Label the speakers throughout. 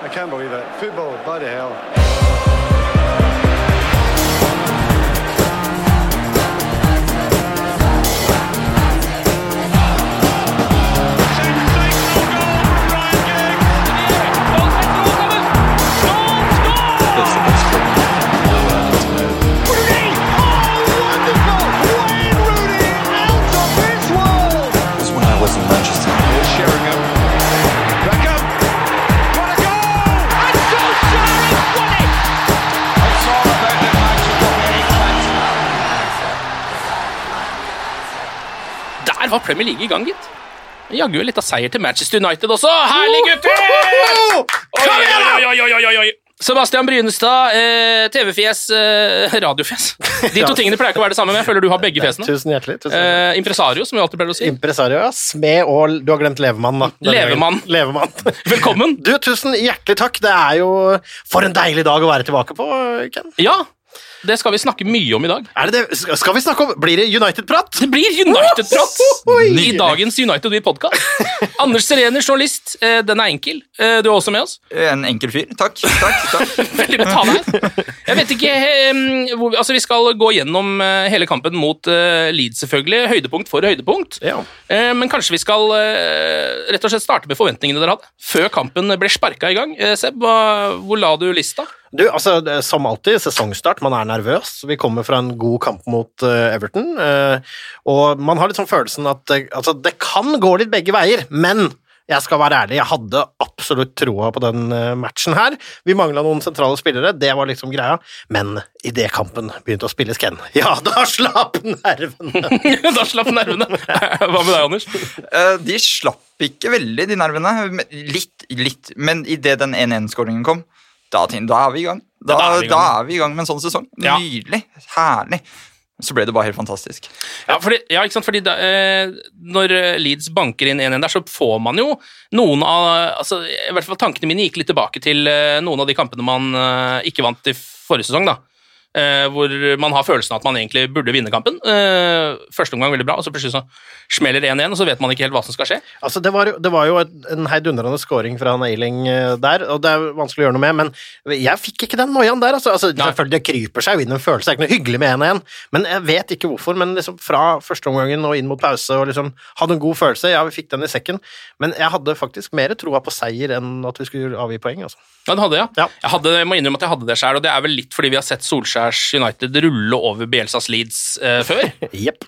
Speaker 1: I can't believe it. Football, bloody hell.
Speaker 2: Der var Premier League i gang, gitt. Jaggu litt av seier til Manchester United også. Herlig, gutter! Oi. Sebastian Brynestad, TV-fjes, radiofjes. De to tingene pleier ikke å være det samme, men jeg føler du har begge fjesene.
Speaker 3: Tusen hjertelig.
Speaker 2: Impresario, som vi alltid pleier å si.
Speaker 3: Impresario, ja. Smed og du har glemt levemann, da. Levemann.
Speaker 2: Velkommen.
Speaker 3: Du, tusen hjertelig takk. Det er jo for en deilig dag å være tilbake på, Ken.
Speaker 2: Ja, det skal vi snakke mye om i dag.
Speaker 3: Er det det? Skal vi snakke om? Blir det United-prat?
Speaker 2: Det blir United-prat i dagens United We-podcast. Anders Serener, journalist. Den er enkel. Du er også med oss.
Speaker 4: En enkel fyr. Takk.
Speaker 2: Veldig bra ta deg. Jeg vet ikke, altså vi skal gå gjennom hele kampen mot Leeds selvfølgelig. Høydepunkt for høydepunkt.
Speaker 3: Ja.
Speaker 2: Men kanskje vi skal rett og slett starte med forventningene dere hadde. Før kampen ble sparket i gang. Seb, hvor la du lista?
Speaker 3: Du, altså, som alltid, sesongstart, man er nervøs. Vi kommer fra en god kamp mot Everton, og man har litt sånn følelsen at altså, det kan gå litt begge veier, men jeg skal være ærlig, jeg hadde absolutt troa på den matchen her. Vi manglet noen sentrale spillere, det var liksom greia, men i det kampen begynte å spilles Ken. Ja, da slapp nervene!
Speaker 2: Hva med deg, Anders?
Speaker 4: De slapp ikke veldig, de nervene. Litt, men i det den 1-1-skåringen kom, da er vi i gang. Da er vi i gang med en sånn sesong. Nydelig, herlig. Så ble det bare helt fantastisk.
Speaker 2: Ja, ikke sant? Fordi når Leeds banker inn 1-1 der, så får man jo noen av, altså, i hvert fall tankene mine gikk litt tilbake til noen av de kampene man ikke vant i forrige sesong, da. Hvor man har følelsen av at man egentlig burde vinne kampen. Første omgang veldig bra, og så plutselig så smeller 1-1, og så vet man ikke helt hva som skal skje.
Speaker 3: Altså, det var jo en heidundrende scoring fra Eiling der, og det er vanskelig å gjøre noe med, men jeg fikk ikke den noiaen der, altså selvfølgelig det kryper seg inn en følelse, det er ikke noe hyggelig med 1-1, men jeg vet ikke hvorfor, men liksom fra første omgangen og inn mot pause, og liksom hadde en god følelse, ja, vi fikk den i sekken, men jeg hadde faktisk mer troa på seier enn at vi skulle avgi poeng, altså.
Speaker 2: Ja, det hadde jeg. Ja. Jeg må innrømme at jeg hadde det selv, og det er vel litt fordi vi har sett Solskjærs United rulle over Bielsas Leeds før.
Speaker 3: Yep.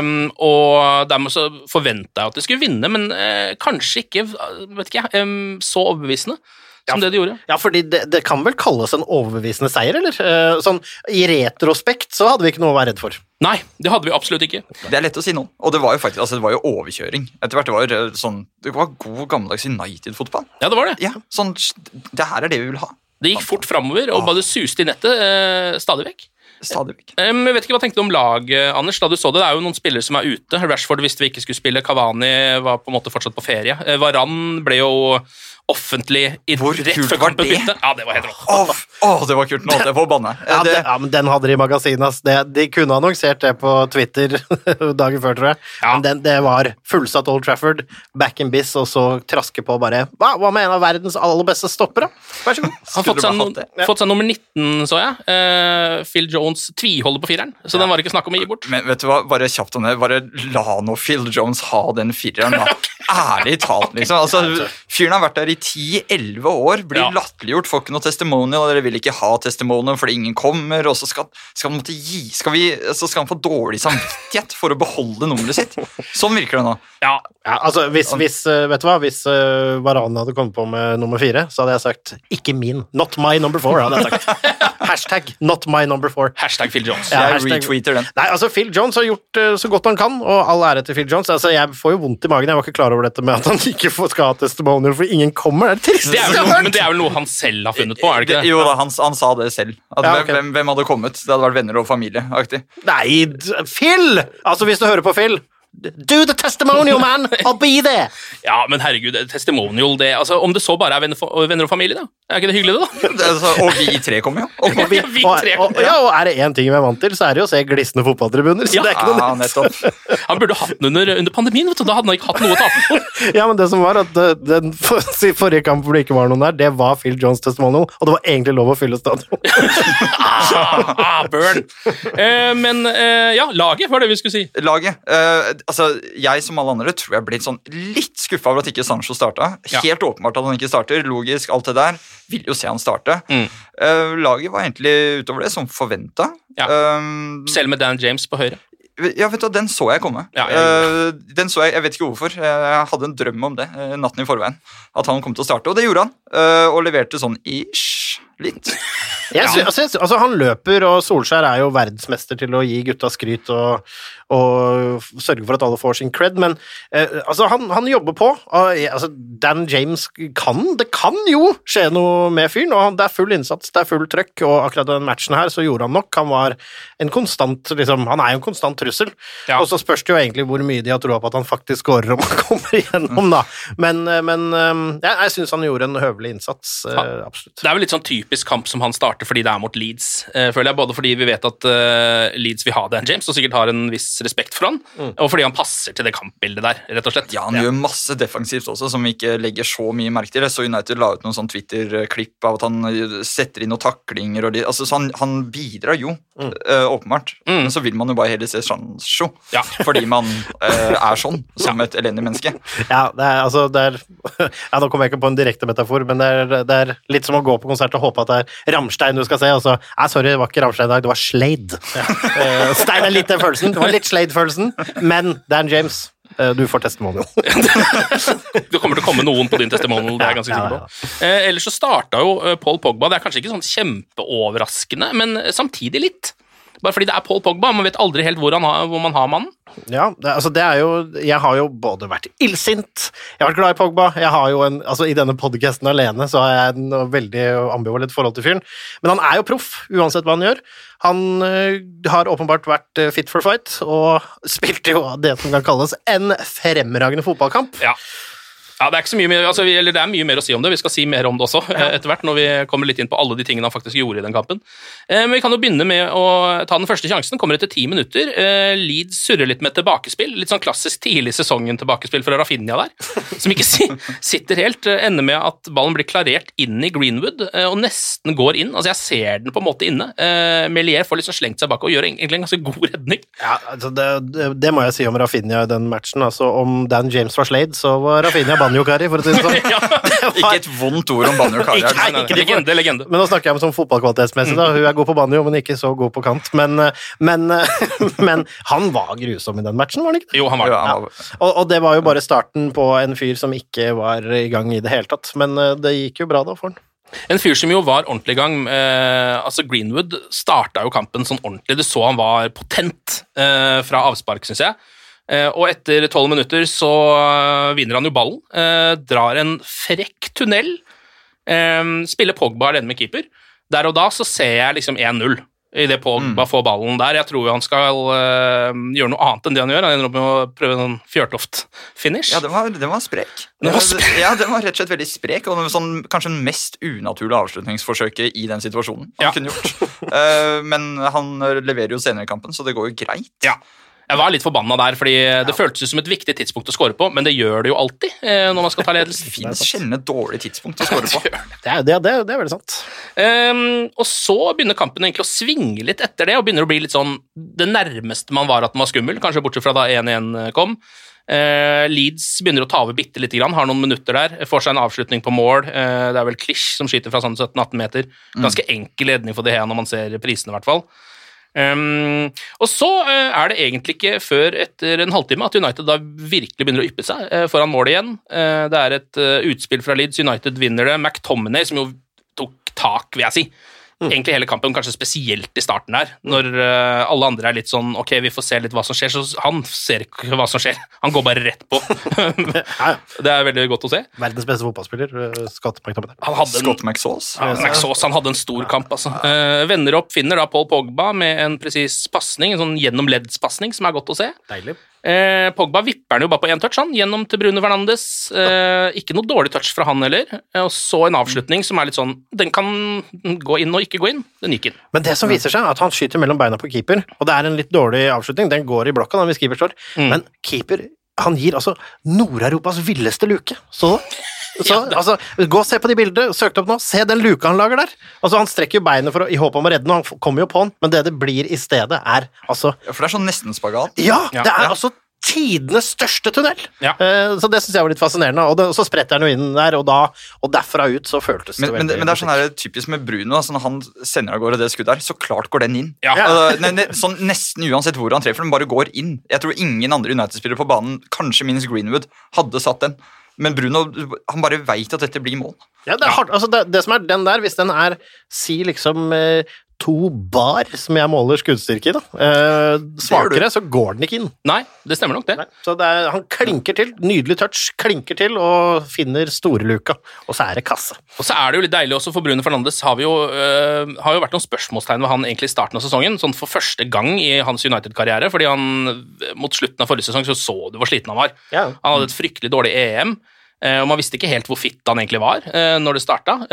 Speaker 2: Og dermed så forventet jeg at de skulle vinne, men kanskje ikke, vet ikke jeg, så overbevisende som det de gjorde.
Speaker 3: Ja, fordi det kan vel kalles en overbevisende seier, eller? Sånn, i retrospekt så hadde vi ikke noe å være redd for.
Speaker 2: Nei, det hadde vi absolutt ikke.
Speaker 4: Det er lett å si nå, og det var jo faktisk, altså det var jo overkjøring. Etter hvert det var god gammeldags United-fotball.
Speaker 2: Ja, det var det.
Speaker 4: Ja, sånn, det her er det vi vil ha.
Speaker 2: Det gikk fort fremover, og bare suste i nettet stadig vekk. Jeg vet ikke hva tenkte du om laget, Anders, da du så det. Det er jo noen spillere som er ute. Rashford visste vi ikke skulle spille. Cavani var på en måte fortsatt på ferie. Varane ble jo offentlig rett før kampen begynte. Ja, det var helt rått.
Speaker 4: Det var kult, nå holdt jeg på å banne.
Speaker 3: Ja, men den hadde de i magasinet. De kunne annonsert det på Twitter dagen før, tror jeg. Ja. Men det var fullsatt Old Trafford, back in biz, og så traske på bare, hva med en av verdens aller beste stoppere? Vær så god.
Speaker 2: Han har fått seg nummer 19, så jeg. Phil Jones tviholder på fireren, så den var ikke snakk om å gi bort.
Speaker 4: Men vet du hva, bare kjapt om det, bare la nå Phil Jones ha den fireren, da. Ærlig talt, liksom. Altså, fyren har vært der i 10-11 år, blir latterliggjort, får ikke noe testimonial, dere vil ikke ha testimonial fordi ingen kommer, og så skal han måtte gi, så skal han få dårlig samvittighet for å beholde nummeret sitt. Sånn virker det nå.
Speaker 3: Ja, altså, hvis vet du hva, hvis Varane hadde kommet på med nummer 4, så hadde jeg sagt, ikke min, not my number 4, hadde jeg sagt. Hashtag not my number 4.
Speaker 2: Hashtag Phil Jones.
Speaker 3: Ja,
Speaker 4: jeg retweeter den.
Speaker 3: Nei, altså, Phil Jones har gjort så godt han kan, og all ære til Phil Jones. Altså, jeg får jo vondt i magen, jeg var ikke klar over dette med at han ikke skal ha testimonier, for ingen kommer. Det er trist.
Speaker 2: Men det er vel noe han selv har funnet på, er det ikke det?
Speaker 4: Jo da, han sa det selv. At hvem hadde kommet? Det hadde vært venner og familie, aktig.
Speaker 3: Nei, Phil! Altså, hvis du hører på Phil, Do the testimonial, man! I'll be there!
Speaker 2: Ja, men herregud, testimonial, det, altså, om det så bare er venner og familie, da. Er ikke det hyggelig, det, da?
Speaker 4: Og vi tre kommer jo.
Speaker 2: Og vi tre kommer.
Speaker 3: Og er det en ting vi er vant til, så er det jo å se glissende fotballtribuner. Så det er ikke noe
Speaker 4: nettopp.
Speaker 2: Han burde hatt den under pandemien, vet du. Da hadde han ikke hatt noe å tape på.
Speaker 3: Ja, men det som var at den forrige kamp hvor det ikke var noen der, det var Phil Jones testimonial, og det var egentlig lov å fylle stadion.
Speaker 2: Burn. Men ja, laget var det vi skulle si.
Speaker 4: Laget. Altså, jeg som alle andre tror jeg ble litt skuffet over at ikke Sancho startet. Helt åpenbart at han ikke starter. Logisk, alt det der. Vil jo se han starte. Laget var egentlig utover det som forventet.
Speaker 2: Ja. Selv med Dan James på høyre.
Speaker 4: Ja, vet du, den så jeg komme.
Speaker 2: Ja,
Speaker 4: den så jeg vet ikke hvorfor. Jeg hadde en drøm om det natten i forveien. At han kom til å starte, og det gjorde han. Og leverte sånn ish, litt.
Speaker 3: Altså, han løper, og Solskjær er jo verdensmester til å gi gutta skryt og sørge for at alle får sin cred, men altså, han jobber på. Altså, Dan James det kan jo skje noe med fyren, og det er full innsats, det er full trøkk, og akkurat den matchen her så gjorde han nok. Han var en konstant, han er jo en konstant trussel, og så spørs det jo egentlig hvor mye de har troa på at han faktisk skårer om han kommer igjennom, da. Men jeg synes han gjorde en høvelig innsats, absolutt.
Speaker 2: Det er vel litt sånn typisk kamp som han starter fordi det er mot Leeds, føler jeg, både fordi vi vet at Leeds vil ha Dan James, og sikkert har en viss respekt for han, og fordi han passer til det kampbildet der, rett og slett.
Speaker 4: Ja, han gjør masse defensivt også, som vi ikke legger så mye merke til. Så United la ut noen sånn Twitter-klipp av at han setter inn noen taklinger, og altså, så han bidrar jo, åpenbart. Men så vil man jo bare heller se Sancho, fordi man er sånn, som et elendig menneske.
Speaker 3: Ja, nå kommer jeg ikke på en direkte metafor, men det er litt som å gå på konsert og håpe at det er Rammstein du skal se, og så, sorry, det var ikke Rammstein i dag, det var Slade. Stein er litt den følelsen, det var litt Slade-følelsen, men Dan James, du får testimonial.
Speaker 2: Det kommer til å komme noen på din testimonial, det er jeg ganske sikker på. Ellers så startet jo Paul Pogba, det er kanskje ikke sånn kjempeoverraskende, men samtidig litt. Bare fordi det er Paul Pogba, man vet aldri helt hvor man har mannen.
Speaker 3: Ja, jeg har jo både vært illsint, jeg har vært glad i Pogba, jeg har jo i denne podcasten alene, så har jeg en veldig ambivalent forhold til fyren, men han er jo proff, uansett hva han gjør. Han har åpenbart vært fit for fight, og spilte jo det som kan kalles en fremragende fotballkamp.
Speaker 2: Ja, det er ikke så mye mer, det er mye mer å si om det. Vi skal si mer om det også etter hvert, når vi kommer litt inn på alle de tingene han faktisk gjorde i den kampen. Men vi kan jo begynne med å ta den første sjansen. Kommer etter 10 minutter. Leeds surrer litt med tilbakespill. Litt sånn klassisk tidlig sesongen tilbakespill fra Rafinha der, som ikke sitter helt. Ender med at ballen blir klarert inn i Greenwood, og nesten går inn. Altså, jeg ser den på en måte inne. Melier får liksom slengt seg bak og gjør egentlig en ganske god redning. Ja,
Speaker 3: altså det må jeg si om Rafinha i den matchen. Altså, om Dan James var Slade, så var Rafinha Banjo-Kari, for å si det sånn.
Speaker 4: Ikke et vondt ord om Banjo-Kari.
Speaker 2: Legende.
Speaker 3: Men nå snakker jeg om sånn fotballkvalitetsmessig, da. Hun er god på banjo, men ikke så god på kant. Men han var grusom i den matchen, var han ikke?
Speaker 2: Jo, han var det.
Speaker 3: Ja. Og det var jo bare starten på en fyr som ikke var i gang i det hele tatt. Men det gikk jo bra da for han.
Speaker 2: En fyr som jo var ordentlig i gang, altså Greenwood startet jo kampen sånn ordentlig. Du så han var potent fra avspark, synes jeg. Og etter 12 minutter så vinner han jo ballen, drar en frekk tunnel, spiller Pogba alene med keeper. Der og da så ser jeg liksom 1-0 i det Pogba får ballen der. Jeg tror jo han skal gjøre noe annet enn det han gjør. Han ender opp med å prøve en Fjørtoft-finish.
Speaker 4: Ja, den var sprek. Ja, den var rett og slett veldig sprek, og sånn, kanskje den mest unaturlige avslutningsforsøket i den situasjonen han kunne gjort. Men han leverer jo senere i kampen, så det går jo greit.
Speaker 2: Ja. Jeg var litt forbanna der, fordi det føltes som et viktig tidspunkt å score på, men det gjør det jo alltid når man skal ta ledelse.
Speaker 4: Det finnes sjelden et dårlig tidspunkt å score på.
Speaker 3: Det er veldig sant.
Speaker 2: Og så begynner kampen egentlig å svinge litt etter det, og begynner å bli litt sånn det nærmeste man var at den var skummel, kanskje bortsett fra da 1-1 kom. Leeds begynner å ta over bitte litt grann, har noen minutter der, får seg en avslutning på mål. Det er vel Klisch som skyter fra sånn 17-18 meter. Ganske enkel redning for det her når man ser prisene i hvert fall. Og så er det egentlig ikke før etter en halvtime at United da virkelig begynner å yppe seg foran målet igjen. Det er et utspill fra Leeds, United vinner det. McTominay som jo tok tak, vil jeg si. Egentlig hele kampen, kanskje spesielt i starten der, når alle andre er litt sånn, ok, vi får se litt hva som skjer, så han ser ikke hva som skjer. Han går bare rett på. Det er veldig godt å se.
Speaker 3: Verdens beste fotballspiller, Scott McTominay.
Speaker 4: Scott McSauce.
Speaker 2: Ja, McSauce, han hadde en stor kamp, altså. Vender opp, finner da Paul Pogba med en presis passning, en sånn gjennom leddspassning, som er godt å se.
Speaker 3: Deilig.
Speaker 2: Pogba vipper han jo bare på en touch, han, gjennom til Bruno Fernandes. Ikke noe dårlig touch fra han heller. Og så en avslutning som er litt sånn, den kan gå inn og ikke gå inn. Den gikk inn.
Speaker 3: Men det som viser seg, er at han skyter mellom beina på keeper, og det er en litt dårlig avslutning. Den går i blokka da hvis keeper står. Men keeper, han gir altså Nord-Europas villeste luke. Så altså, gå og se på de bildene, søk det opp nå, se den luka han lager der. Altså, han strekker jo beinet i håp om å redde den, og han kommer jo på den, men det blir i stedet er altså...
Speaker 4: Ja, for det er sånn nesten spagat.
Speaker 3: Ja, det er altså tidenes største tunnel.
Speaker 2: Ja.
Speaker 3: Så det synes jeg var litt fascinerende, og så spretter han jo inn der, og derfra ut så føltes det
Speaker 4: men det er sånn her typisk med Bruno, altså når han sender av gårde det skuddet der, så klart går den inn.
Speaker 2: Ja.
Speaker 4: Sånn nesten uansett hvor han treffer, den bare går inn. Jeg tror ingen andre United-spillere på banen, kanskje minst Greenwood, hadde satt den. Men Bruno, han bare vet at dette blir mål.
Speaker 3: Ja, det er hardt. Altså, det som er den der, hvis den er, si liksom 2 bar, som jeg måler skuddstyrke i da, svakere, så går den ikke inn.
Speaker 2: Nei, det stemmer nok det.
Speaker 3: Nei. Så han klinker til, nydelig touch, klinker til, og finner store luka, og så er det kasse.
Speaker 2: Og så er det jo litt deilig også for Bruno Fernandes, har jo vært noen spørsmålstegn ved han egentlig i starten av sesongen, sånn for første gang i hans United-karriere, fordi han mot slutten av forrige sesong så du hvor sliten han var. Ja. Han hadde et fryktelig dårlig EM, og man visste ikke helt hvor fitt han egentlig var når det startet,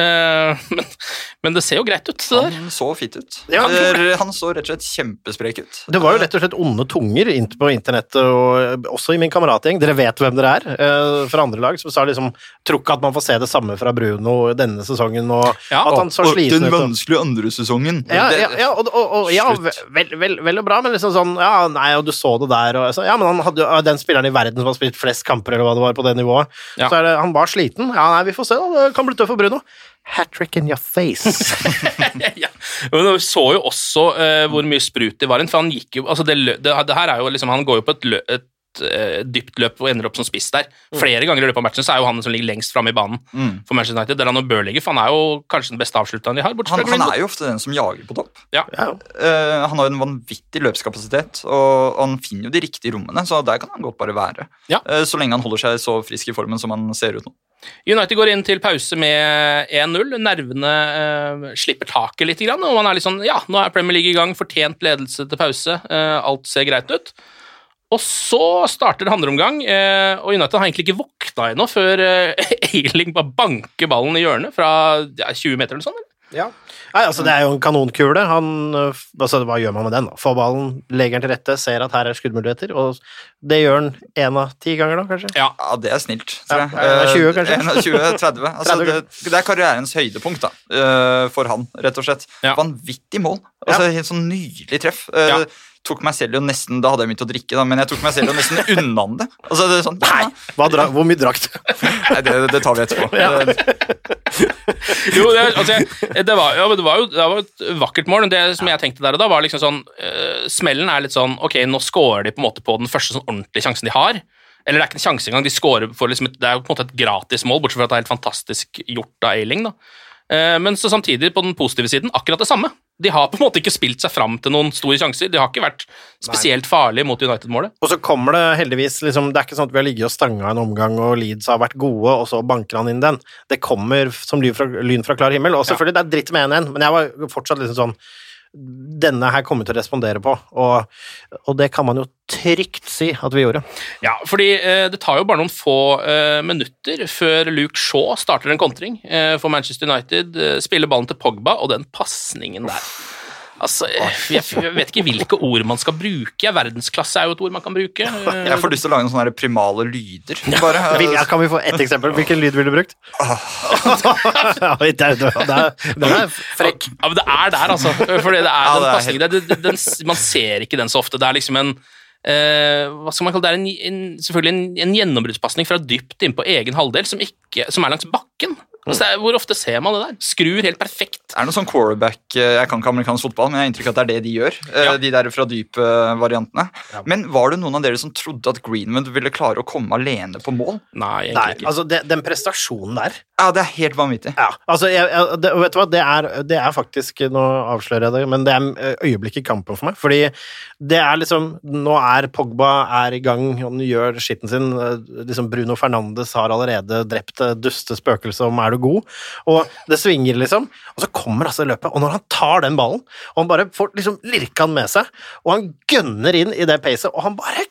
Speaker 2: men det ser jo greit ut.
Speaker 4: Han så fitt ut. Ja, han så rett og slett kjempesprek ut.
Speaker 3: Det var jo rett og slett onde tunger på internettet, og også i min kameratgjeng. Dere vet hvem dere er fra andre lag, som sa liksom, tror ikke at man får se det samme fra Bruno denne sesongen, og at han så sliten ut.
Speaker 4: Den vanskelige andre sesongen.
Speaker 3: Ja, vel og bra, men liksom sånn, nei, og du så det der, og så, men han hadde jo den spilleren i verden som har spilt flest kamper, eller hva det var på det nivået, så han var sliten. Ja, nei, vi får se da. Det kan bli tøff for Bruno. Hat-trick in your face.
Speaker 2: Ja. Men vi så jo også hvor mye sprut det var, for han gikk jo, altså det her er jo liksom, han går jo på et dypt løp og ender opp som spiss der. Flere ganger i løpet av matchen så er jo han som ligger lengst frem i banen for Manchester United, der han og bør ligge, for han er jo kanskje den beste avslutteren de har.
Speaker 4: Han er jo ofte den som jager på topp.
Speaker 2: Ja.
Speaker 4: Han har jo en vanvittig løpskapasitet, og han finner jo de riktige rommene, så der kan han godt bare være. Ja. Så lenge han holder seg så frisk i formen som han ser ut nå.
Speaker 2: United går inn til pause med 1-0. Nervene slipper taket litt, og man er litt sånn, nå er Premier League i gang, fortjent ledelse til pause, alt ser greit ut. Og så starter andre omgang, og United har egentlig ikke våkna ennå før Eiling bare banker ballen i hjørnet fra 20 meter eller sånn, eller?
Speaker 3: Ja. Nei, altså det er jo en kanonkule. Hva gjør man med den da? Får ballen, legger den til rette, ser at her er skuddmuligheter, og det gjør den 1 av 10 ganger da, kanskje?
Speaker 4: Ja, det er snilt, tror jeg.
Speaker 3: 20 kanskje?
Speaker 4: 20-30. Altså, det er karrierens høydepunkt da, for han, rett og slett. Vanvittig mål. Altså, helt sånn nydelig treff. Tok meg selv jo nesten, da hadde jeg begynt å drikke da, men jeg tok meg selv jo nesten unna det. Altså, det er sånn,
Speaker 3: hvor mye drakk du?
Speaker 4: Nei, det tar vi etterpå.
Speaker 2: Jo, det var jo et vakkert mål, men det som jeg tenkte der og da var liksom sånn, smellen er litt sånn, ok, nå scorer de på en måte på den første sånn ordentlige sjansen de har, eller det er ikke en sjanse engang, de scorer for liksom, det er jo på en måte et gratis mål, bortsett fra at det er helt fantastisk gjort av Eiling da. Men så samtidig på den positive siden akkurat det samme. De har på en måte ikke spilt seg fram til noen store sjanser. De har ikke vært spesielt farlige mot United-målet.
Speaker 3: Og så kommer det heldigvis, liksom, det er ikke sånn at vi har ligget og stanget en omgang og Leeds har vært gode, og så banker han inn den. Det kommer som lyn fra klar himmel, og selvfølgelig det er dritt med 1-1, men jeg var fortsatt liksom sånn, denne her kommer til å respondere på, og det kan man jo trygt si at vi gjorde.
Speaker 2: Ja, fordi det tar jo bare noen få minutter før Luke Shaw starter en kontring for Manchester United, spiller ballen til Pogba, og den passningen der. Altså, jeg vet ikke hvilke ord man skal bruke. Verdensklasse er jo et ord man kan bruke.
Speaker 4: Jeg får lyst til å lage noen sånne primale lyder. Bare.
Speaker 3: Kan vi få et eksempel? Hvilken lyd ville du brukt? Den er frekk.
Speaker 2: Ja, men det er der, altså. Fordi det er den passningen. Man ser ikke den så ofte. Det er liksom en hva skal man kalle det? Det er selvfølgelig en gjennombruddspasning fra dypt inn på egen halvdel som er langs bakken. Altså, hvor ofte ser man det der? Skrur helt perfekt.
Speaker 4: Det er noe sånn quarterback, jeg kan ikke amerikansk fotball, men jeg har inntrykk av at det er det de gjør, de der fra dype variantene. Ja. Men var det noen av dere som trodde at Greenwood ville klare å komme alene på mål?
Speaker 2: Nei, egentlig ikke.
Speaker 3: Altså den prestasjonen der.
Speaker 4: Ja, det er helt vanvittig.
Speaker 3: Ja, altså, vet du hva, det er faktisk, nå avslører jeg det, men det er øyeblikk i kampen for meg, fordi det er liksom, nå er Pogba i gang, han gjør skitten sin, liksom Bruno Fernandes har allerede drept duste spøkelse om er du god, og det svinger liksom, og så kommer altså løpet, og når han tar den ballen, og han bare får liksom lirkan med seg, og han gønner inn i det pacet, og han bare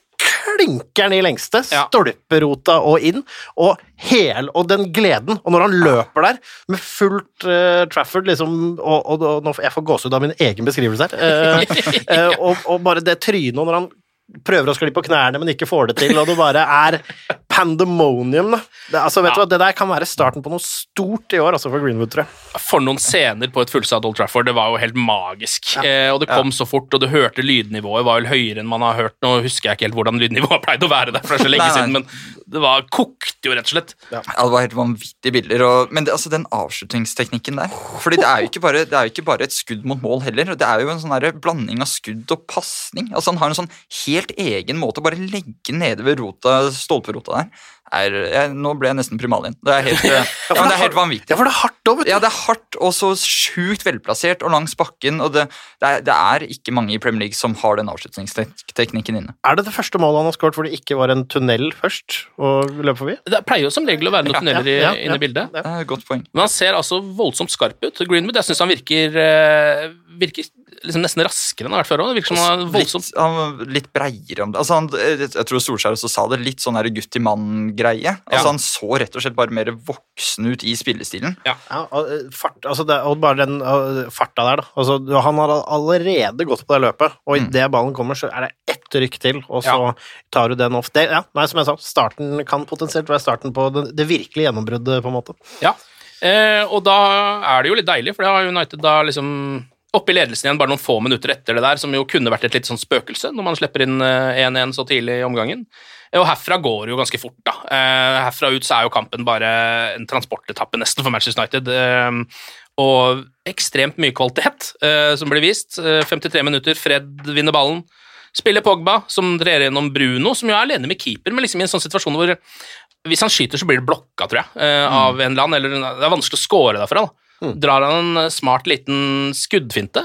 Speaker 3: klinker den i lengste, stolperota og inn, og den gleden, og når han løper der, med fullt Trafford, liksom, og nå jeg får gåsehud av min egen beskrivelse her, og bare det trynet når han prøver å skli på knærne, men ikke får det til, og det bare pandemonium, da. Vet du hva, det der kan være starten på noe stort i år, altså for Greenwood, tror jeg.
Speaker 2: For noen scener på et fullsatt Old Trafford, det var jo helt magisk, og det kom så fort, og du hørte lydnivået var vel høyere enn man har hørt, nå husker jeg ikke helt hvordan lydnivået pleide å være der, for det så lenge siden, men det var kokt jo rett og slett.
Speaker 4: Ja, det var helt vanvittige bilder, men den avslutningsteknikken der, fordi det er jo ikke bare et skudd mot mål heller, det er jo en sånn der blanding av skudd og passning, altså han har en sånn helt egen måte å bare legge nede ved stolperota der. Nå ble jeg nesten primal igjen. Det er helt vanvittig.
Speaker 3: Ja, for det er hardt også, vet du.
Speaker 4: Ja, det er hardt og så sjukt velplassert og langs bakken, og det er ikke mange i Premier League som har den avslutningsteknikken inne.
Speaker 3: Er det første målet han har skåret hvor det ikke var en tunnel først å løpe forbi?
Speaker 2: Det pleier jo som regel å være noen tunneler inne i bildet.
Speaker 4: Det er et godt poeng.
Speaker 2: Men han ser altså voldsomt skarp ut. Greenwood, jeg synes han virker liksom nesten raskere enn han har vært før også. Det virker som han er voldsomt...
Speaker 4: Litt breiere om det. Altså jeg tror Solskjær også sa det, litt sånn her gutt-i-mann-greie. Altså han så rett og slett bare mer voksen ut i spillestilen.
Speaker 3: Ja, og bare den farta der, da. Altså, han har allerede gått på det løpet, og i det ballen kommer, så er det ett rykk til, og så tar du den off. Som jeg sa, starten kan potensielt være starten på det virkelige gjennombruddet, på en måte.
Speaker 2: Ja, og da er det jo litt deilig, for det har United da liksom... oppe i ledelsen igjen bare noen få minutter etter det der, som jo kunne vært et litt sånn spøkelse når man slipper inn 1-1 så tidlig i omgangen. Og herfra går det jo ganske fort da. Herfra ut så er jo kampen bare en transportetappe nesten for Manchester United, og ekstremt mye kvalitet som blir vist. 53 minutter, Fred vinner ballen, spiller Pogba, som dreier gjennom Bruno, som jo er alene med keeper, men liksom i en sånn situasjon hvor hvis han skyter så blir det blokka, tror jeg, av en eller annen, eller det er vanskelig å score derfra da. Drar han en smart liten skuddfinte,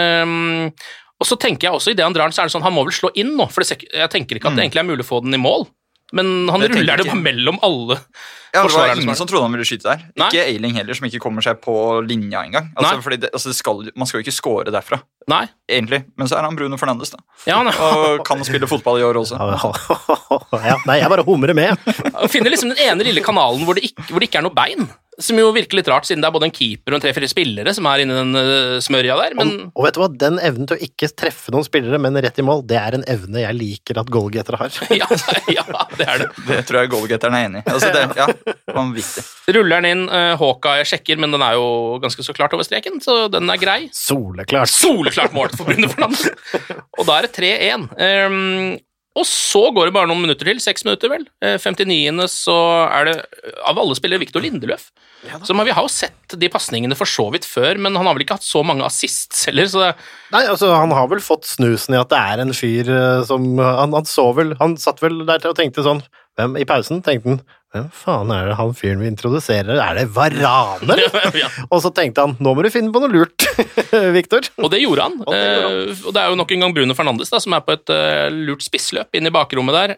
Speaker 2: og så tenker jeg også i det han drar den, så er det sånn, han må vel slå inn nå, for jeg tenker ikke at det egentlig er mulig å få den i mål, men han ruller det bare mellom alle.
Speaker 4: Ja, det var ingen som trodde han ville skyte der. Nei. Ikke Eiling heller, som ikke kommer seg på linja engang. Fordi man skal jo ikke score derfra.
Speaker 2: Nei.
Speaker 4: Egentlig, men så er han Bruno Fernandes da.
Speaker 2: Ja,
Speaker 4: og kan spille fotball i år også.
Speaker 3: Nei, jeg bare humrer med.
Speaker 2: Han finner liksom den ene lille kanalen hvor det ikke er noe bein, som jo virker litt rart, siden det er både en keeper og en 3-4 spillere som er inne i den smørja der, men...
Speaker 3: Og vet du hva, den evnen til å ikke treffe noen spillere, men rett i mål, det er en evne jeg liker at goalgettere har.
Speaker 2: ja, det er det.
Speaker 4: Det tror jeg goalgetteren er enig i. Altså vanvittig.
Speaker 2: Ruller den inn, Hawkeye sjekker, men den er jo ganske så klart over streken, så den er grei. Soleklart mål for Bruno Fernandes. Og da er det 3-1. Og så går det bare noen minutter til, 6 minutter vel, 59. Så er det av alle spillere Victor Lindeløf. Så vi har jo sett de passningene for så vidt før, men han har vel ikke hatt så mange assists heller, så det...
Speaker 3: Nei, altså han har vel fått snusen i at det er en fyr som, han satt vel der og tenkte sånn, i pausen tenkte han, hvem faen er det han fyren vi introduserer? Er det Varane? Ja. Og så tenkte han, nå må du finne på noe lurt, Victor.
Speaker 2: Og det gjorde han. Og det er jo nok en gang Bruno Fernandes da, som er på et lurt spissløp inn i bakrommet der,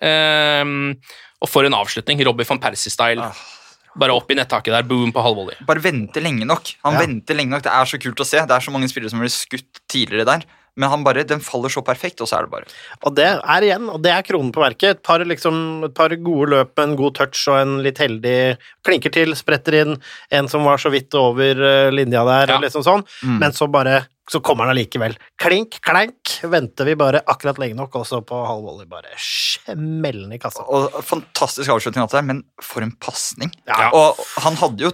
Speaker 2: og får en avslutning, Robbie van Persie-style. Bare opp i nettaket der, boom på halvvolley.
Speaker 4: Bare venter lenge nok. Venter lenge nok, det er så kult å se. Det er så mange spillere som blir skutt tidligere der. Men den faller så perfekt, og så er det bare.
Speaker 3: Og det er igjen, og det er kronen på verket. Et par gode løp med en god touch og en litt heldig klinker til, spretter inn, en som var så vidt over linja der, og liksom sånn. Men så kommer han allikevel. Klink, klank, venter vi bare akkurat lenge nok, og så på halvvolley bare smellen i kassa.
Speaker 4: Og fantastisk avslutning av det her, men for en passning. Ja. Og han hadde jo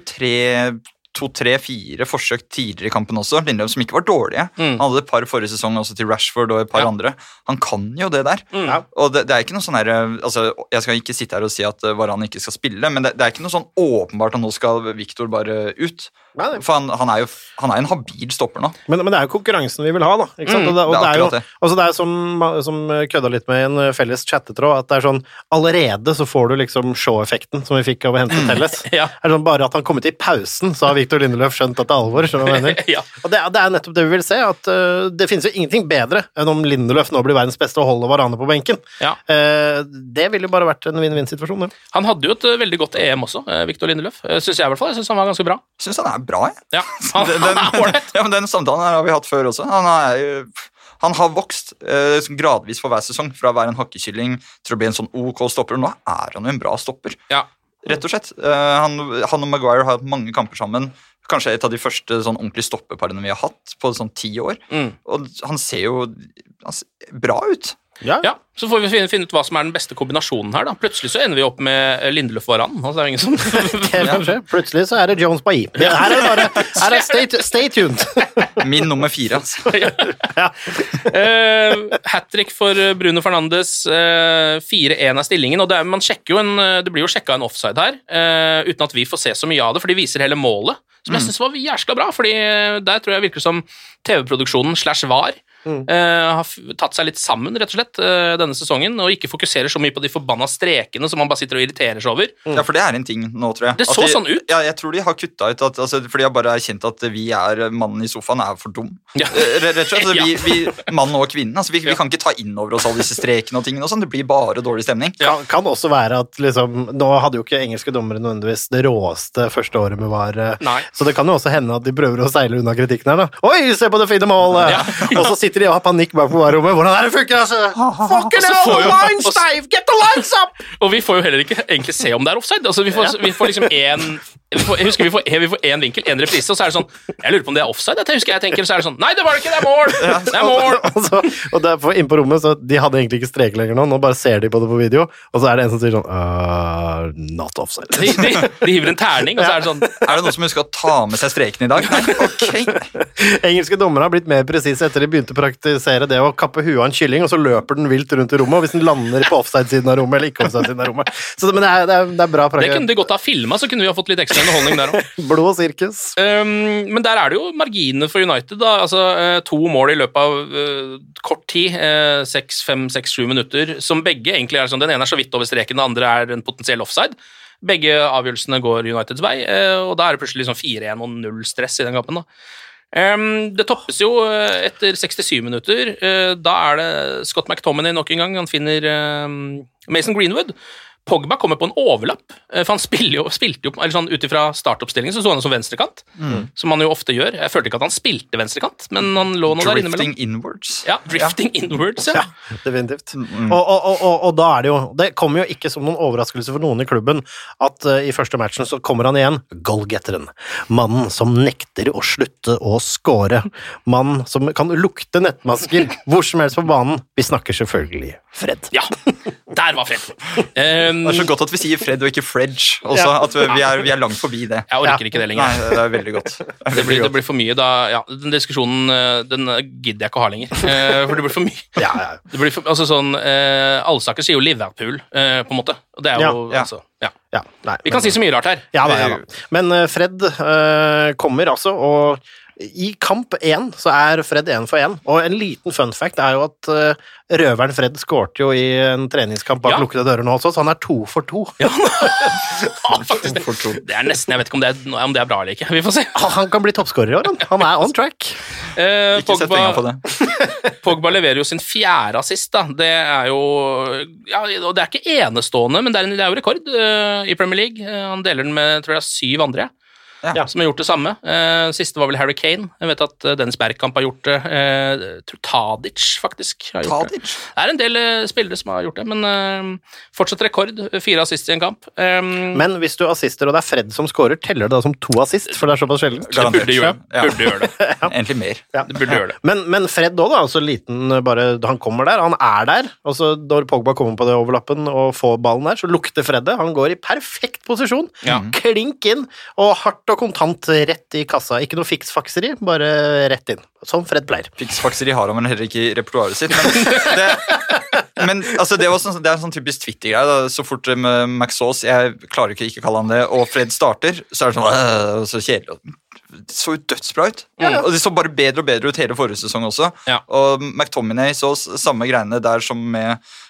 Speaker 4: 2-3-4 forsøk tidligere i kampen også, Lindeløf, som ikke var dårlige. Han hadde et par forrige sesong også til Rashford og et par andre. Han kan jo det der. Og det er ikke noe sånn her, altså, jeg skal ikke sitte her og si at Varane ikke skal spille, men det er ikke noe sånn åpenbart at nå skal Victor bare ut. For han er en habil stopper nå.
Speaker 3: Men det er jo konkurransen vi vil ha da, ikke sant? Og det er jo altså det er som kødda litt med en felles chattetråd, at det er sånn, allerede så får du liksom show-effekten som vi fikk av å hente Telles. Det er sånn, bare at han kommet i pausen, så har Victor Lindeløf skjønt at det er alvor, skjønner du hva jeg mener? Og det er nettopp det vi vil se, at det finnes jo ingenting bedre enn om Lindeløf nå blir verdens beste og holder Varane på benken. Det ville jo bare vært en win-win-situasjon.
Speaker 2: Han hadde jo et veldig godt EM også, Victor Lindeløf. Synes jeg i hvert fall, jeg synes han var ganske bra.
Speaker 4: Synes han er bra,
Speaker 2: ja.
Speaker 4: Men den samtalen her har vi hatt før også. Han har vokst gradvis for hver sesong, fra å være en hakkekylling til å bli en sånn OK stopper, og nå er han jo en bra stopper.
Speaker 2: Ja.
Speaker 4: Rett og slett. Han og Maguire har hatt mange kamper sammen. Kanskje et av de første sånn ordentlige stoppeparene vi har hatt på sånn 10 år. Og han ser jo bra ut.
Speaker 2: Ja, så får vi finne ut hva som er den beste kombinasjonen her da. Plutselig så ender vi opp med Lindelöf foran. Altså, det er ingen som...
Speaker 3: Plutselig så er det Jones Bailly. Her er det bare stay tuned.
Speaker 4: Min nummer 4, altså.
Speaker 2: Hat-trick for Bruno Fernandes, 4-1 av stillingen, og man sjekker jo det blir jo sjekket en offside her, uten at vi får se så mye av det, for de viser hele målet, som jeg synes var jæskla bra, fordi der tror jeg virker som TV-produksjonen /VAR har tatt seg litt sammen, rett og slett, denne sesongen, og ikke fokuserer så mye på de forbanna strekene som man bare sitter og irriterer seg over.
Speaker 4: Ja, for det er en ting nå, tror jeg.
Speaker 2: Det så sånn ut.
Speaker 4: Ja, jeg tror de har kuttet ut, for de har bare erkjent at vi mannen i sofaen er for dum.
Speaker 2: Ja.
Speaker 4: Rett og slett, vi mannen og kvinnen, vi kan ikke ta inn over oss alle disse strekene og tingene og sånn, det blir bare dårlig stemning.
Speaker 3: Kan også være at liksom, nå hadde jo ikke engelske dommere nødvendigvis det råeste første året med VAR, så det kan jo også hende at de prøver å seile unna kritikken her da. Oi, se på det fine målet! Og så sitter de og har panikk bak på VAR-rommet. Hvordan er det funker, altså? Fucking hell, lines dive! Get the lines up!
Speaker 2: Og vi får jo heller ikke egentlig se om det er offside. Altså, vi får liksom vi får en vinkel, en reprise, og så er det sånn, jeg lurer på om det er offside. Jeg tenker, så er det sånn, nei, det var det ikke, det er mål! Det er mål!
Speaker 3: Og derfor inn på rommet, så de hadde egentlig ikke strek lenger nå bare ser de på det på video, og så er det en som sier sånn, not offside.
Speaker 2: De hiver en terning, og så er det sånn,
Speaker 4: er det noen som husker å ta med seg streken i dag? Nei, ok.
Speaker 3: Engelske dommere har blitt mer presise etter de begynte å praktisere det å kappe huet av en kylling, og så løper den vilt rundt i rommet, og hvis den lander på offside-siden av rommet, eller ikke offside-siden av rommet. Så, men det er bra praktisert.
Speaker 2: Det kunne de godt ha filmet, så kunne vi ha fått litt ekstra underholdning der også.
Speaker 3: Blod og sirkus.
Speaker 2: Men der er det jo marginene for United da, altså 2 mål i løpet av kort tid, 5-6-7 minutter, som begge egentlig er sånn, den ene er så vidt over streken, den andre er en potensiell offside. Begge avgjørelsene går Uniteds vei, og da er det plutselig liksom 4-1 og 0 stress i den kampen da. Det toppes jo etter 67 minutter, da er det Scott McTominay nok en gang, han finner Mason Greenwood. Pogba kommer på en overlapp, for han spilte jo eller sånn, utifra startoppstillingen så han som venstrekant, som han jo ofte gjør. Jeg følte ikke at han spilte venstrekant, men han lå noe der innimellom.
Speaker 4: Drifting inwards.
Speaker 2: Ja, drifting inwards, ja.
Speaker 3: Definitivt. Og da er det kommer jo ikke som noen overraskelse for noen i klubben at i første matchen så kommer han igjen, goalgetteren. Mannen som nekter å slutte å score. Mannen som kan lukte nettmasker hvor som helst på banen. Vi snakker selvfølgelig Fred.
Speaker 2: Ja, der var Fred.
Speaker 4: Det er så godt at vi sier Fred og ikke Fredge også, at vi er langt forbi det.
Speaker 2: Jeg orker ikke det lenger.
Speaker 4: Nei, det er veldig godt.
Speaker 2: Det blir for mye da, den diskusjonen, den gidder jeg ikke å ha lenger, for det blir for mye. Det blir for, altså sånn, Allsaker sier jo Liverpool, på en måte, og det er jo, altså, vi kan si så mye rart her.
Speaker 3: Ja, men Fred kommer altså, og i kamp 1 så er Fred 1 for 1, og en liten fun fact er jo at røveren Fred skårte jo i en treningskamp bak lukkede dører nå også, så han er 2 for 2.
Speaker 2: Ja, faktisk det er nesten, jeg vet ikke om det er bra eller ikke, vi får se.
Speaker 3: Han kan bli toppskårer i år, han er on track.
Speaker 4: Ikke sett penger på det.
Speaker 2: Pogba leverer jo sin 4. assist da, det er jo, og det er ikke enestående, men det er jo rekord i Premier League, han deler den med, tror jeg, 7 andre. Som har gjort det samme. Siste var vel Harry Kane. Jeg vet at Dennis Bergkamp har gjort det. Tadic, faktisk, har gjort det. Det er en del spillere som har gjort det, men fortsatt rekord. 4 assist i en kamp.
Speaker 3: Men hvis du assister, og det er Fred som scorer, teller det da som 2 assist, for det er såpass sjelden?
Speaker 2: Det burde gjøre det.
Speaker 4: Egentlig mer.
Speaker 2: Det burde gjøre det.
Speaker 3: Men Fred også da, altså liten, bare han kommer der, han er der, og så når Pogba kommer på det overlappen og får ballen der, så lukter Fred det. Han går i perfekt posisjon, klink inn, og hardt og kontant rett i kassa. Ikke noe fiksfakseri, bare rett inn. Som Fred pleier.
Speaker 4: Fiksfakseri har han vel heller ikke i repertoaret sitt, men altså, det er en sånn typisk Twitter-greie. Så fort med McSauce, jeg klarer ikke kalle han det, og Fred starter, så er det sånn, så kjedelig. Det så jo dødsbra ut. Og det så bare bedre og bedre ut hele forrige sesong også. Og McTominay så samme greiene der som med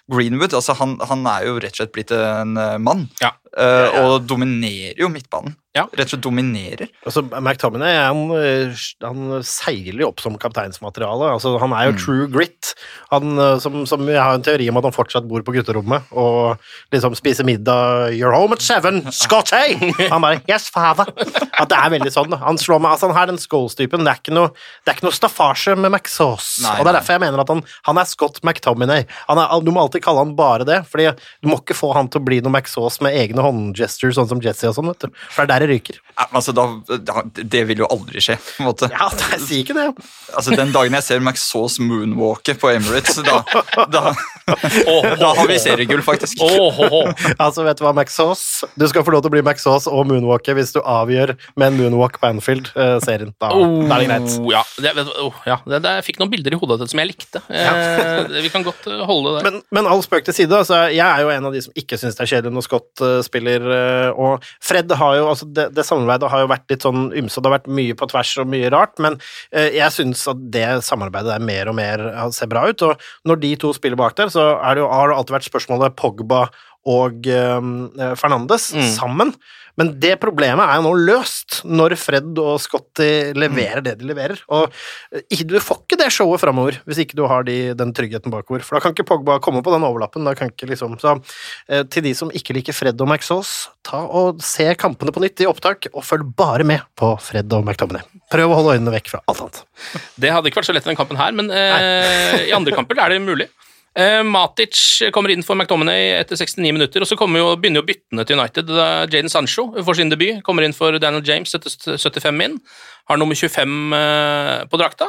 Speaker 4: Greenwood, altså han jo rett og slett blitt en mann,
Speaker 2: Ja.
Speaker 4: og dominerer jo midtbanen.
Speaker 2: Ja.
Speaker 4: Rett og slett dominerer.
Speaker 3: Altså, McTominay, han seiler jo opp som kapteinsmateriale. Altså, han jo true grit. Han, som jeg har en teori om at han fortsatt bor på gutterommet og liksom spiser middag. You're home at 7, Scotty! Han bare, yes, father. At det veldig sånn. Han slår meg, altså han den Scholes-typen. Det ikke noe staffasje med McSauce.
Speaker 4: Nei,
Speaker 3: og det derfor jeg mener at han Scott McTominay. Du må alltid kalle han bare det, fordi du må ikke få han til å bli noe McSauce med egne håndgestures, sånn som Jesse og sånn, vet du. For det der det ryker.
Speaker 4: Ja, altså det vil jo aldri skje, på en måte.
Speaker 3: Ja, jeg sier ikke det.
Speaker 4: Altså, den dagen jeg ser McSauce moonwalke på Emirates, da har vi seriegull, faktisk.
Speaker 3: Altså, vet du hva, McSauce? Du skal få lov til å bli McSauce og moonwalke hvis du avgjør med en moonwalk på Anfield-serien. Da det greit.
Speaker 2: Ja, jeg fikk noen bilder i hodet som jeg likte. Vi kan godt holde det der.
Speaker 3: Men all spøk til side, altså, jeg jo en av de som ikke synes det kjedelig når Scott spiller, og Fred har jo, altså det samarbeidet har jo vært litt sånn ymse, det har vært mye på tvers og mye rart, men jeg synes at det samarbeidet mer og mer ser bra ut, og når de to spiller bak der, så har det alltid vært spørsmålet Pogba og Fernandes sammen, men det problemet jo nå løst når Fred og Scotty leverer det de leverer, og du får ikke det showet fremover hvis ikke du har den tryggheten bakover, for da kan ikke Pogba komme på den overlappen, da kan ikke liksom, så til de som ikke liker Fred og McSauce, ta og se kampene på nytt i opptak, og følg bare med på Fred og McTominay. Prøv å holde øynene vekk fra alt annet.
Speaker 2: Det hadde ikke vært så lett i den kampen her, men i andre kamper det mulig. Matic kommer inn for McTominay etter 69 minutter, og så begynner jo byttene til United. Jadon Sancho får sin debut, kommer inn for Daniel James etter 75 min, har nummer 25 på drakta.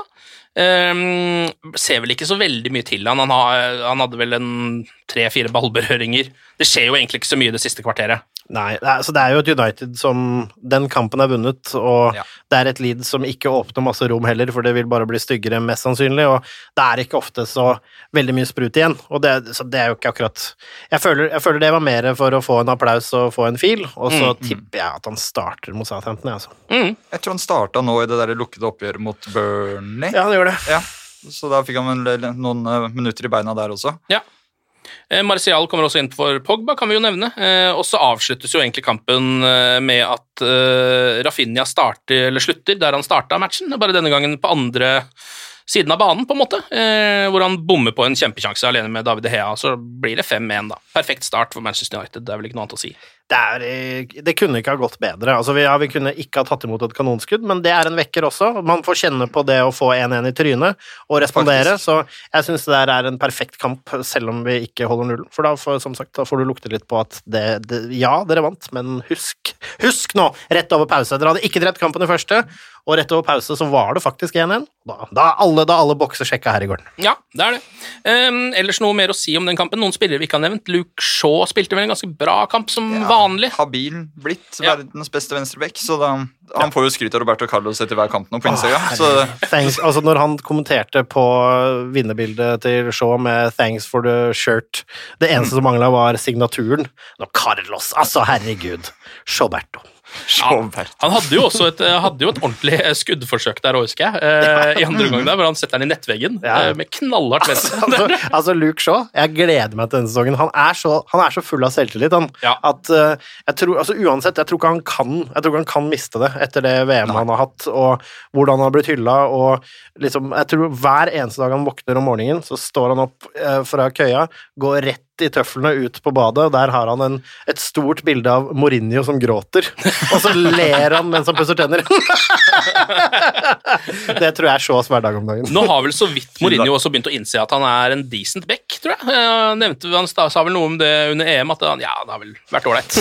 Speaker 2: Ser vel ikke så veldig mye til han hadde vel 3-4 ballberøringer. Det skjer jo egentlig ikke så mye det siste kvarteret.
Speaker 3: Nei, så det jo et United som den kampen vunnet, og det et Leeds som ikke åpner masse rom heller, for det vil bare bli styggere mest sannsynlig, og det ikke ofte så veldig mye sprut igjen, og så det jo ikke akkurat jeg føler det var mer for å få en applaus og få en fil, og så tipper jeg at han starter mot Southampton, altså.
Speaker 4: Jeg tror han startet nå i det der lukkede oppgjøret mot Burnley.
Speaker 3: Ja, det gjør det.
Speaker 4: Ja, så da fikk han noen minutter i beina der også.
Speaker 2: Ja. Martial kommer også inn for Pogba, kan vi jo nevne, og så avsluttes jo egentlig kampen med at Rafinha slutter der han startet matchen, bare denne gangen på andre siden av banen, på en måte, hvor han bommer på en kjempekjanse alene med David De Gea, så blir det 5-1 da. Perfekt start for Manchester United, det vel ikke noe annet å si.
Speaker 3: Det kunne ikke ha gått bedre. Altså, vi kunne ikke ha tatt imot et kanonskudd, men det en vekker også. Man får kjenne på det å få 1-1 i trynet og respondere, så jeg synes det der en perfekt kamp, selv om vi ikke holder nullen. For da får du lukte litt på at ja, dere vant, men husk nå, rett over pause. Dere hadde ikke drept kampen i første, og rett over pause så var det faktisk 1-1. Da alle bokser sjekka her i gården.
Speaker 2: Ja, det det. Ellers noe mer å si om den kampen. Noen spillere vi ikke har nevnt. Luke Shaw spilte vel en ganske bra kamp som vanlig.
Speaker 4: Habil blitt verdens beste venstrebekk, så han får jo skryt av Roberto Carlos etter hver kamp nå på Instagram.
Speaker 3: Altså når han kommenterte på vinnerbildet til Shaw med "Thanks for the shirt", det eneste som manglet var signaturen. Nå Carlos, altså herregud, Roberto.
Speaker 2: Ja, han hadde jo også et ordentlig skuddforsøk der, husker jeg, i andre omgang der, hvor han setter den i nettveggen med knallhardt venstre.
Speaker 3: Altså Luke Shaw, jeg gleder meg til denne sesongen. Han så full av selvtillit, at jeg tror, altså uansett, jeg tror ikke han kan miste det etter det VM han har hatt, og hvordan han har blitt hyllet, og liksom, jeg tror hver eneste dag han våkner om morgenen, så står han opp fra køya, går rett i tøflene ut på badet, og der har han et stort bilde av Mourinho som gråter, og så ler han mens han pusser tenner. Det tror jeg Shaws hverdag om dagen.
Speaker 2: Nå har vel så vidt Mourinho også begynt å innse at han en decent back, tror jeg. Han sa vel noe om det under EM, at det har vel vært ålreit.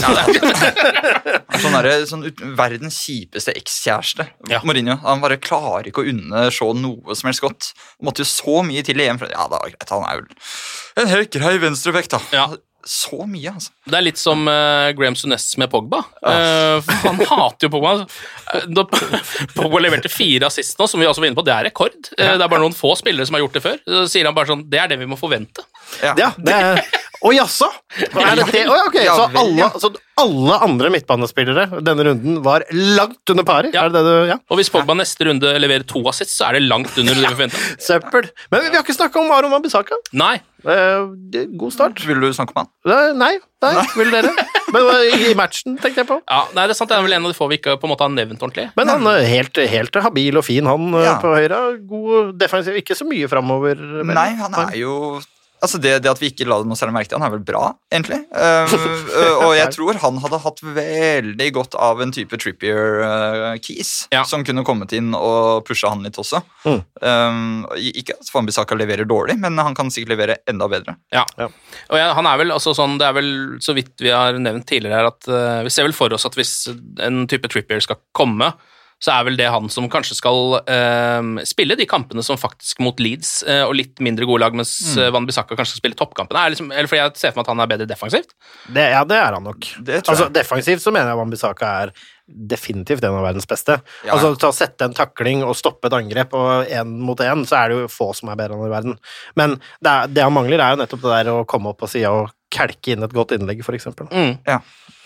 Speaker 4: Sånn verdens kjipeste ekskjæreste, Mourinho. Han bare klarer ikke å unne Shaw noe som helst godt. Måtte jo så mye til i EM, for det var greit, han vel en helt grei venstrebekk, da. Ja. Så mye, altså. Det
Speaker 2: litt som Graham Souness med Pogba. Han hater jo Pogba. Da Pogba leverte 4 assist nå, som vi også var inne på, det rekord. Det bare noen få spillere som har gjort det før. Så sier han bare sånn, det det vi må forvente.
Speaker 3: Ja, jaså? Er det det? Ok,
Speaker 4: Ja,
Speaker 3: så
Speaker 4: vel, ja.
Speaker 3: alle andre midtbanespillere denne runden var langt under paret?
Speaker 2: Ja.
Speaker 3: Er det det du... Ja.
Speaker 2: Og hvis Pogba neste runde leverer 2 assists, så er det langt under det vi forventer.
Speaker 3: Søppel. Men vi har ikke snakket om Aron Wan-Bissaka.
Speaker 2: Nei.
Speaker 3: God start.
Speaker 4: Vil du snakke om han?
Speaker 3: Nei, vil dere? Men i matchen, tenkte jeg på.
Speaker 2: Ja, nei, det er sant, det er vel en av de få vi ikke på en måte har nevnt ordentlig.
Speaker 3: Men han er helt habil og fin, han
Speaker 4: Ja.
Speaker 3: på høyre. God defensiv, ikke så mye fremover. men-
Speaker 4: Nei, han er jo Altså det at vi ikke la det noe særlig merke til, han er vel bra, egentlig. Og jeg tror han hadde hatt veldig godt av en type Trippier-keys,
Speaker 2: Ja.
Speaker 4: som kunne kommet inn og pushe han litt også. Ikke at Wan-Bissaka leverer dårlig, men han kan sikkert levere enda bedre.
Speaker 2: Ja.
Speaker 3: Ja.
Speaker 2: Og han er vel altså sånn, det er vel så vidt vi har nevnt tidligere her, at vi ser vel for oss at hvis en type Trippier skal komme, så er vel det han som kanskje skal spille de kampene som faktisk mot Leeds, og litt mindre gode lag, mens Wan-Bissaka kanskje skal spille toppkampene. Eller fordi jeg ser for meg at han er bedre defensivt.
Speaker 3: Det er han nok.
Speaker 4: Det tror jeg.
Speaker 3: Altså, defensivt så mener jeg Wan-Bissaka er definitivt en av verdens beste.
Speaker 4: Ja.
Speaker 3: Altså, til å sette en takling og stoppe et angrep og 1 mot 1, så er det jo få som er bedre enn i verden. Men det han mangler er jo nettopp det der å komme opp på siden og kelke inn et godt innlegg, for eksempel.
Speaker 4: Ja.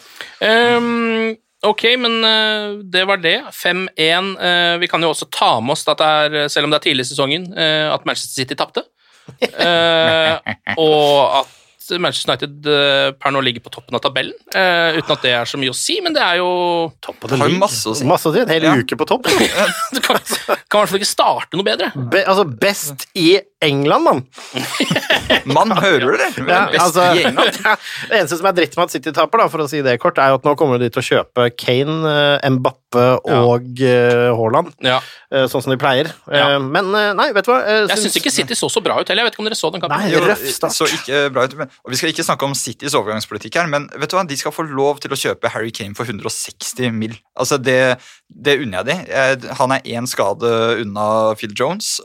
Speaker 2: Ok, men det var det. 5-1. Vi kan jo også ta med oss at det er, selv om det er tidlig i sesongen, at Manchester City tapte. Og at Manchester United per nå ligger på toppen av tabellen, uten at det er så mye å si, men det er jo
Speaker 3: Topp på
Speaker 4: Det
Speaker 3: det
Speaker 4: har jo
Speaker 3: liv.
Speaker 4: masse å si.
Speaker 3: Masse å si. En hel
Speaker 4: Ja.
Speaker 3: uke på topp.
Speaker 2: Du kan i hvert fall ikke starte noe bedre.
Speaker 3: Best i England, mann.
Speaker 4: Man hører det.
Speaker 3: Ja,
Speaker 4: Best
Speaker 3: altså,
Speaker 4: i England.
Speaker 3: det eneste som er dritt med at City taper, da, for å si det kort, er jo at nå kommer de til å kjøpe Kane, Mbappe og Haaland,
Speaker 2: Ja.
Speaker 3: sånn som de pleier.
Speaker 2: Ja.
Speaker 3: Men nei, vet du hva?
Speaker 2: Jeg syns ikke City så bra ut heller. Jeg vet ikke om dere så den kampen.
Speaker 3: Nei.
Speaker 4: Jo,
Speaker 3: Røff start.
Speaker 4: så ikke bra ut, og vi skal ikke snakke om Citys overgangspolitikk her, men vet du hva, de skal få lov til å kjøpe Harry Kane for 160 mill. Altså, det unner jeg de. Han er 1 skade unna Phil Jones,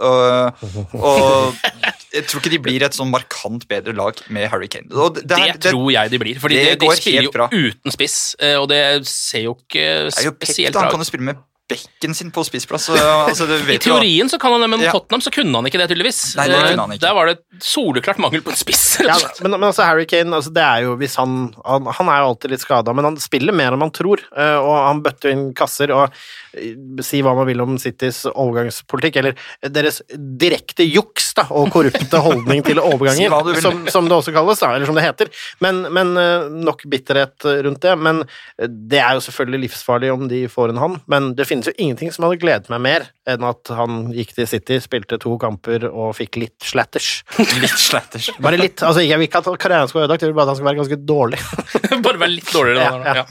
Speaker 4: og jeg tror ikke de blir et sånn markant bedre lag med Harry Kane. Og
Speaker 2: Det tror jeg de blir, fordi
Speaker 4: det
Speaker 2: de
Speaker 4: går
Speaker 2: spiller
Speaker 4: helt bra.
Speaker 2: jo uten spiss, og det ser jo ikke
Speaker 4: Det er jo Pep,
Speaker 2: spesielt
Speaker 4: da. Han
Speaker 2: bra
Speaker 4: kan
Speaker 2: ut.
Speaker 4: jo spille med bekken sin på spissplass. Altså, det
Speaker 2: I
Speaker 4: vet du hva.
Speaker 2: teorien så kan han det, men mot
Speaker 4: Ja.
Speaker 2: Tottenham så kunne han ikke det, tydeligvis.
Speaker 4: Nei, det kunne han ikke.
Speaker 2: Der var det soleklart mangel på en spiss. rett
Speaker 3: Ja,
Speaker 2: og slett.
Speaker 3: men altså Harry Kane, altså det er jo hvis han er jo alltid litt skada, men han spiller mer enn man tror, og han bøtter inn kasser, og si hva man vil om Citys overgangspolitikk, eller deres direkte juks da, og korrupte holdning til
Speaker 4: Si
Speaker 3: overganger,
Speaker 4: hva du vil.
Speaker 3: som det også kalles, da, eller som det heter, men nok bitterhet rundt det, men det er jo selvfølgelig livsfarlig om de får en han, men det finnes jo ingenting som hadde gledet meg mer enn at han gikk til City, spilte 2 kamper og fikk litt slatters.
Speaker 4: Litt slatters.
Speaker 3: Bare litt, altså jeg vil ikke at karrieren skal være ødelagt, jeg vil bare at han skal være ganske dårlig.
Speaker 2: Bare være litt dårligere.
Speaker 3: Ja.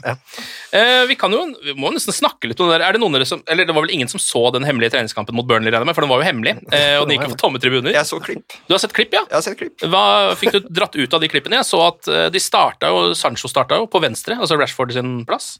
Speaker 2: Vi må nesten snakke litt om det der. Er det noen av dere som, eller det var vel ingen som så den hemmelige treningskampen mot Burnley, regner jeg med, for den var jo hemmelig, og den gikk jo for tomme tribuner.
Speaker 4: Jeg så klipp.
Speaker 2: Du har sett klipp, ja?
Speaker 4: Jeg har sett klipp.
Speaker 2: Hva fikk du dratt ut av de klippene? Jeg så at de starta jo, Sancho starta jo på venstre, altså Rashford sin plass.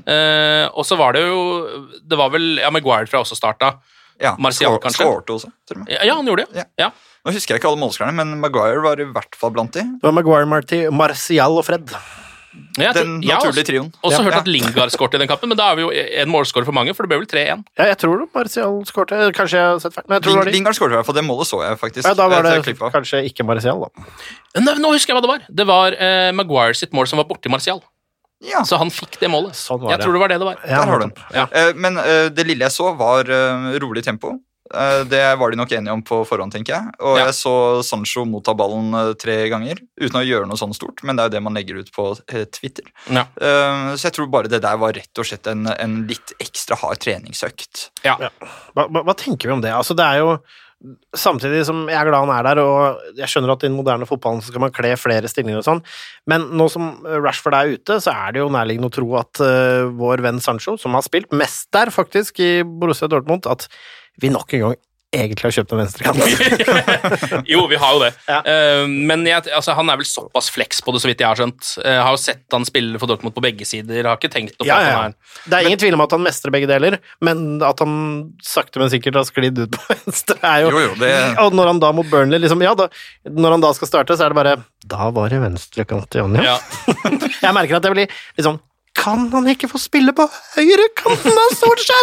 Speaker 2: Og så var det var vel, ja, Maguire tror jeg også starta.
Speaker 4: Ja,
Speaker 2: Martial, kanskje?
Speaker 4: Skårte også, til og med.
Speaker 2: Ja, han gjorde det. Ja.
Speaker 4: Nå husker jeg ikke alle målskårerne, men Maguire var i hvert fall blant de.
Speaker 3: Det var Maguire, Martial og Fred.
Speaker 2: Jeg
Speaker 4: Den
Speaker 2: har
Speaker 4: naturlige trioen.
Speaker 2: også hørt
Speaker 4: Ja.
Speaker 2: at Lingard skårte i den kampen, men da er vi jo en målskårer for mange, for det ble vel 3-1.
Speaker 3: Ja, jeg tror Martial skårte, kanskje jeg har sett feil, men jeg tror det var de.
Speaker 4: Lingard skåret i hvert fall, det målet så jeg faktisk.
Speaker 3: Ja, da var
Speaker 4: Jeg
Speaker 3: det
Speaker 4: ser klipp av.
Speaker 3: kanskje ikke Martial, da.
Speaker 2: Nei, nå husker jeg hva det var. Det var Maguire sitt mål som var borti Martial,
Speaker 4: Ja,
Speaker 2: så han fikk det målet.
Speaker 3: Sånn var
Speaker 2: Jeg
Speaker 3: det.
Speaker 2: tror det var det det var.
Speaker 3: Ja,
Speaker 4: der har du den.
Speaker 2: Ja.
Speaker 4: Men det lille jeg så, var rolig tempo. Det var de nok enige om på forhånd, tenker jeg. Og
Speaker 2: Ja.
Speaker 4: jeg så Sancho motta ballen 3 ganger, uten å gjøre noe sånn stort, men det er jo det man legger ut på Twitter.
Speaker 2: Ja.
Speaker 4: Så jeg tror bare det der var rett og slett en litt ekstra hard treningsøkt.
Speaker 2: Ja.
Speaker 3: Hva tenker vi om det? Altså, det er jo samtidig som jeg er glad han er der, og jeg skjønner at i den moderne fotballen så skal man kle flere stillinger og sånn, men nå som Rashford er ute, så er det jo nærliggende å tro at vår venn Sancho, som har spilt mest der faktisk i Borussia Dortmund, at vi nok en gang egentlig har kjøpt en venstrekant.
Speaker 2: Jo, vi har jo det.
Speaker 3: Ja.
Speaker 2: Men han er vel såpass flex på det, så vidt jeg har skjønt. Jeg har jo sett han spille for Dortmund på begge sider. Jeg har ikke tenkt noe på at han er
Speaker 3: Det er ingen tvil om at han mestrer begge deler, men at han sakte, men sikkert har sklidd ut på venstre, er jo...
Speaker 4: Jo, det...
Speaker 3: Og når han da mot Burnley, liksom, når han da skal starte, så er det bare, da var det venstrekant igjen, ja.
Speaker 2: Ja.
Speaker 3: Jeg merker at det blir liksom, kan han ikke få spille på høyre kanten av Solskjær?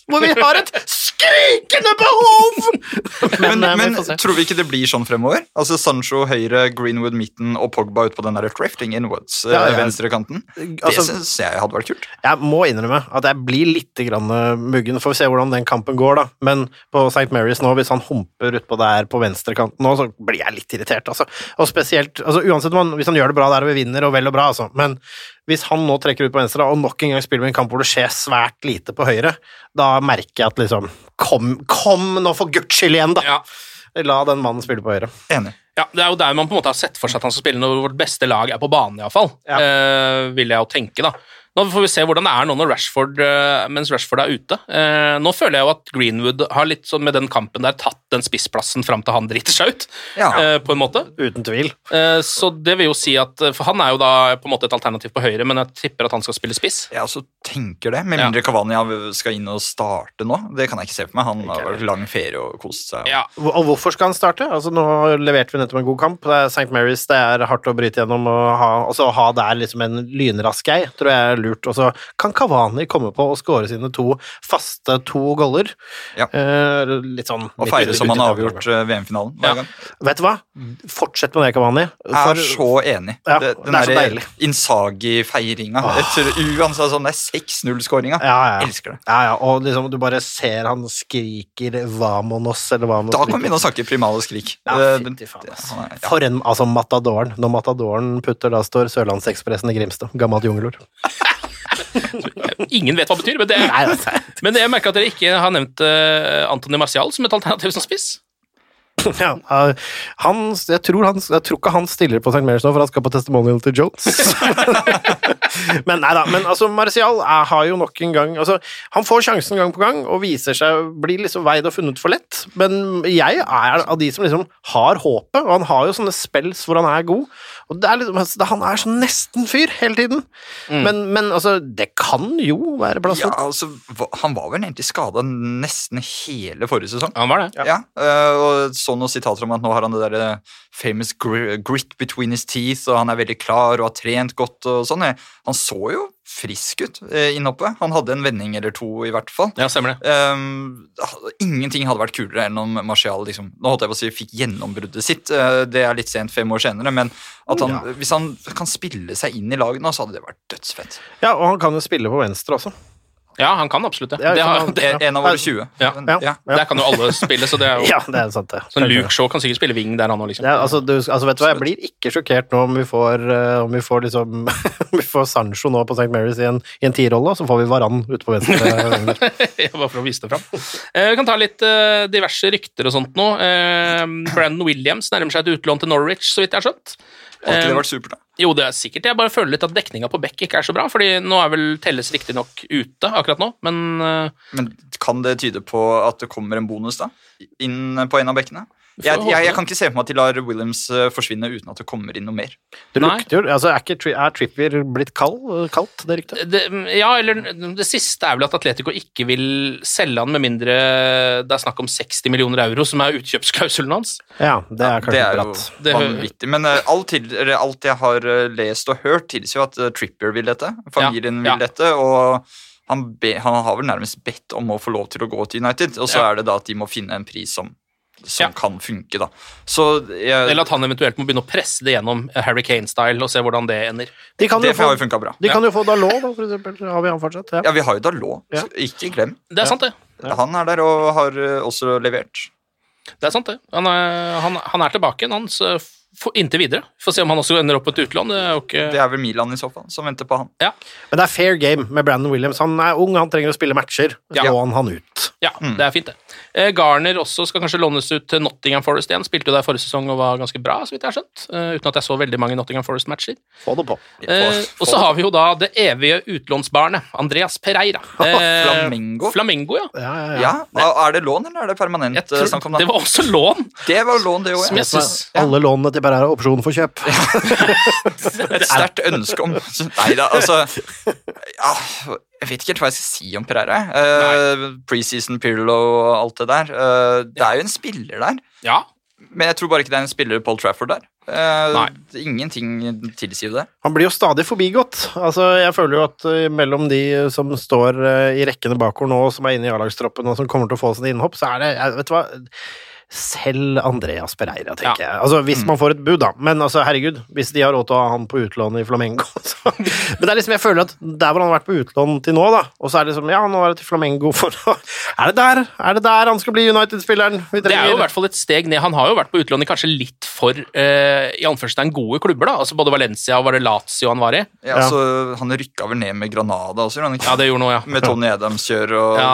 Speaker 3: hvor vi har et skrikende behov!
Speaker 4: Men
Speaker 3: vi får se.
Speaker 4: tror vi ikke det blir sånn fremover? Altså Sancho høyre, Greenwood midten og Pogba ut på den der drifting inwards, venstre kanten.
Speaker 3: Altså,
Speaker 4: det synes jeg hadde vært kult.
Speaker 3: Jeg må innrømme at jeg blir litt grann muggen. Får vi se hvordan den kampen går, da. Men på St. Mary's nå, hvis han humper utpå der på venstre kanten nå, så blir jeg litt irritert, altså. Og spesielt, altså uansett hvis han gjør det bra der og vi vinner, og vel og bra, altså. Men hvis han nå trekker ut på venstre, og nok en gang spiller med en kamp hvor det skjer svært lite på høyre, da merker jeg at liksom, kom nå for Guds skyld igjen, da.
Speaker 2: Ja.
Speaker 3: La den mannen spille på høyre.
Speaker 4: Enig.
Speaker 2: Ja, det er jo der man på en måte har sett for seg at han skal spille når vårt beste lag er på banen, i hvert fall. Vil jeg jo tenke, da. Nå får vi se hvordan det er nå når mens Rashford er ute. Nå føler jeg jo at Greenwood har litt sånn med den kampen der tatt den spissplassen fram til han driter seg ut, på en måte.
Speaker 3: Uten tvil.
Speaker 2: Så det vil jo si at, for han er jo da på en måte et alternativ på høyre, men jeg tipper at han skal spille spiss.
Speaker 4: Jeg også tenker det, med mindre Cavani skal inn og starte nå. Det kan jeg ikke se for meg. Han har vært lang ferie og kost seg.
Speaker 2: Ja.
Speaker 3: Og hvorfor skal han starte? Altså nå leverte vi nettopp en god kamp. Det er St. Mary's, det er hardt å bryte gjennom, og så ha der liksom en lynrask gei, tror jeg er lurt. Og så kan Cavani komme på å skåre sine 2 faste goller.
Speaker 4: Ja.
Speaker 3: Litt sånn...
Speaker 4: Og feire som han har avgjort VM-finalen hver gang.
Speaker 3: Vet du hva? Fortsett med det, Cavani.
Speaker 4: Jeg er så enig.
Speaker 3: Ja,
Speaker 4: den
Speaker 3: det er så
Speaker 4: der
Speaker 3: deilig.
Speaker 4: Inzaghi-feiringa etter uansett sånn 6-0-skåringa. Jeg elsker det.
Speaker 3: Ja, og liksom du bare ser han skriker Vamonos, eller Vamonos.
Speaker 4: Da kan vi begynne å snakke primale skrik.
Speaker 3: Ja, fytti faen. For en, altså Matadoren. Når Matadoren putter, da står Sørlandsekspressen i Grimstad. Gammelt jungelord.
Speaker 2: Ingen vet hva det betyr, men jeg merker at dere ikke har nevnt Anthony Martial som et alternativ som spiss.
Speaker 3: Ja, jeg tror ikke han stiller på St. Mary's nå, for han skal på testimonial til Jones. Men nei da, men altså Martial har jo nok en gang, altså han får sjansen gang på gang og viser seg, blir liksom veid og funnet for lett, men jeg er av de som liksom har håpet, og han har jo sånne spells hvor han er god, og det er liksom, han er sånn nesten fyr hele tiden, men altså det kan jo være plass.
Speaker 4: Ja, altså han var vel egentlig skadet nesten hele forrige sesong.
Speaker 2: Han var det.
Speaker 4: Ja, og så noen sitater om at nå har han det der famous grit between his teeth, og han er veldig klar og har trent godt og sånn. Han så jo frisk ut innhoppet. Han hadde en vending eller 2 i hvert fall.
Speaker 2: Ja, stemmer det.
Speaker 4: Ingenting hadde vært kulere enn om Martial liksom, nå holdt jeg på å si, fikk gjennombruddet sitt. Det er litt sent 5 år senere, men at hvis han kan spille seg inn i laget nå, så hadde det vært dødsfett.
Speaker 3: Ja, og han kan jo spille på venstre også.
Speaker 2: Ja, han kan absolutt det.
Speaker 4: En av våre 20.
Speaker 2: Ja. Der kan jo alle spille, så det er jo...
Speaker 3: Ja, det er sant det.
Speaker 2: Så Luke Shaw kan sikkert spille wing der han også, liksom.
Speaker 3: Ja, altså vet du hva, jeg blir ikke sjokkert nå om vi får liksom, om vi får Sancho nå på St. Mary's i en 10-rolle, så får vi Varane ute på venstre.
Speaker 2: Ja, bare for å vise det fram. Vi kan ta litt diverse rykter og sånt nå. Brandon Williams nærmer seg et utlån til Norwich, så vidt jeg har skjønt.
Speaker 4: Har ikke det vært supert, da?
Speaker 2: Jo, det er sikkert. Jeg bare føler litt at dekninga på Beck ikke er så bra, fordi nå er vel Telles riktig nok ute akkurat nå, men
Speaker 4: kan det tyde på at det kommer en bonus da? Inn på en av bekkene? Jeg kan ikke se for meg at de lar Williams forsvinne uten at det kommer inn noe mer.
Speaker 3: Det lukter jo, altså er Trippier blitt kaldt, det ryktet?
Speaker 2: Ja, eller det siste er vel at Atletico ikke vil selge han med mindre det er snakk om 60 millioner euro som er utkjøpsklausulen hans.
Speaker 3: Ja, det er kanskje bratt.
Speaker 4: Det er jo vanvittig, men alt jeg har lest og hørt tilsier jo at Trippier vil dette, familien vil dette, og han har vel nærmest bedt om å få lov til å gå til United, og så er det da at de må finne en pris som kan funke, da. Eller
Speaker 2: at han eventuelt må begynne å presse det gjennom Harry Kane-style og se hvordan det ender.
Speaker 4: Det har jo funket bra.
Speaker 3: De kan jo få Dalot, da, for eksempel. Har vi han fortsatt?
Speaker 4: Ja, vi har jo Dalot. Ikke glem.
Speaker 2: Det er sant, det.
Speaker 4: Han er der og har også levert.
Speaker 2: Det er sant, det. Han er tilbake, inntil videre. Får se om han også ender opp på et utlån.
Speaker 4: Det er vel Milan i så fall, som venter på han.
Speaker 3: Ja. Men det er fair game med Brandon Williams. Han er ung, han trenger å spille matcher. Slå han ut.
Speaker 2: Ja, det er fint det. Garner også skal kanskje lånes ut til Nottingham Forest igjen. Spilte jo der forrige sesong og var ganske bra, så vidt jeg har skjønt. Uten at jeg så veldig mange Nottingham Forest-matcher.
Speaker 3: Få det på.
Speaker 2: Og så har vi jo da det evige utlånsbarnet, Andreas Pereira.
Speaker 4: Flamengo,
Speaker 3: ja.
Speaker 4: Er det lån, eller er det permanent?
Speaker 2: Det var også lån.
Speaker 4: Det var lån, det også,
Speaker 3: ja. Alle lånene til Pereira er opsjon for kjøp.
Speaker 4: Et sterkt ønske om... Neida, altså... Ja, jeg vet ikke helt hva jeg skal si om Pereira. Preseason Pirlo og alt det der. Det er jo en spiller der.
Speaker 2: Ja.
Speaker 4: Men jeg tror bare ikke det en spiller Paul Trafford der. Ingenting tilsier det.
Speaker 3: Han blir jo stadig forbigått. Altså, jeg føler jo at mellom de som står i rekkene bakover nå, som inne i A-lagstroppen og som kommer til å få sine innhopp, så det, vet du hva... Selv Andreas Pereira, tenker jeg. Altså, hvis man får et bud, da. Men altså, herregud, hvis de har råd til å ha han på utlån i Flamengo, så... Men det liksom, jeg føler at der hvor han har vært på utlån til nå, da, og så det liksom, nå det til Flamengo for å... Er det der han skal bli United-spilleren?
Speaker 2: Det jo i hvert fall et steg ned. Han har jo vært på utlån i kanskje litt for, i anførselstegn, gode klubber, da. Altså, både Valencia og var det Lazio han var i.
Speaker 4: Ja, altså, han rykket vel ned med Granada også, gjorde han ikke?
Speaker 2: Ja, det gjorde noe, ja.
Speaker 4: Med Tony Adams-kjør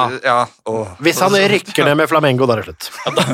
Speaker 4: og...
Speaker 3: Hvis han rykker ned med Flamengo, da det slutt.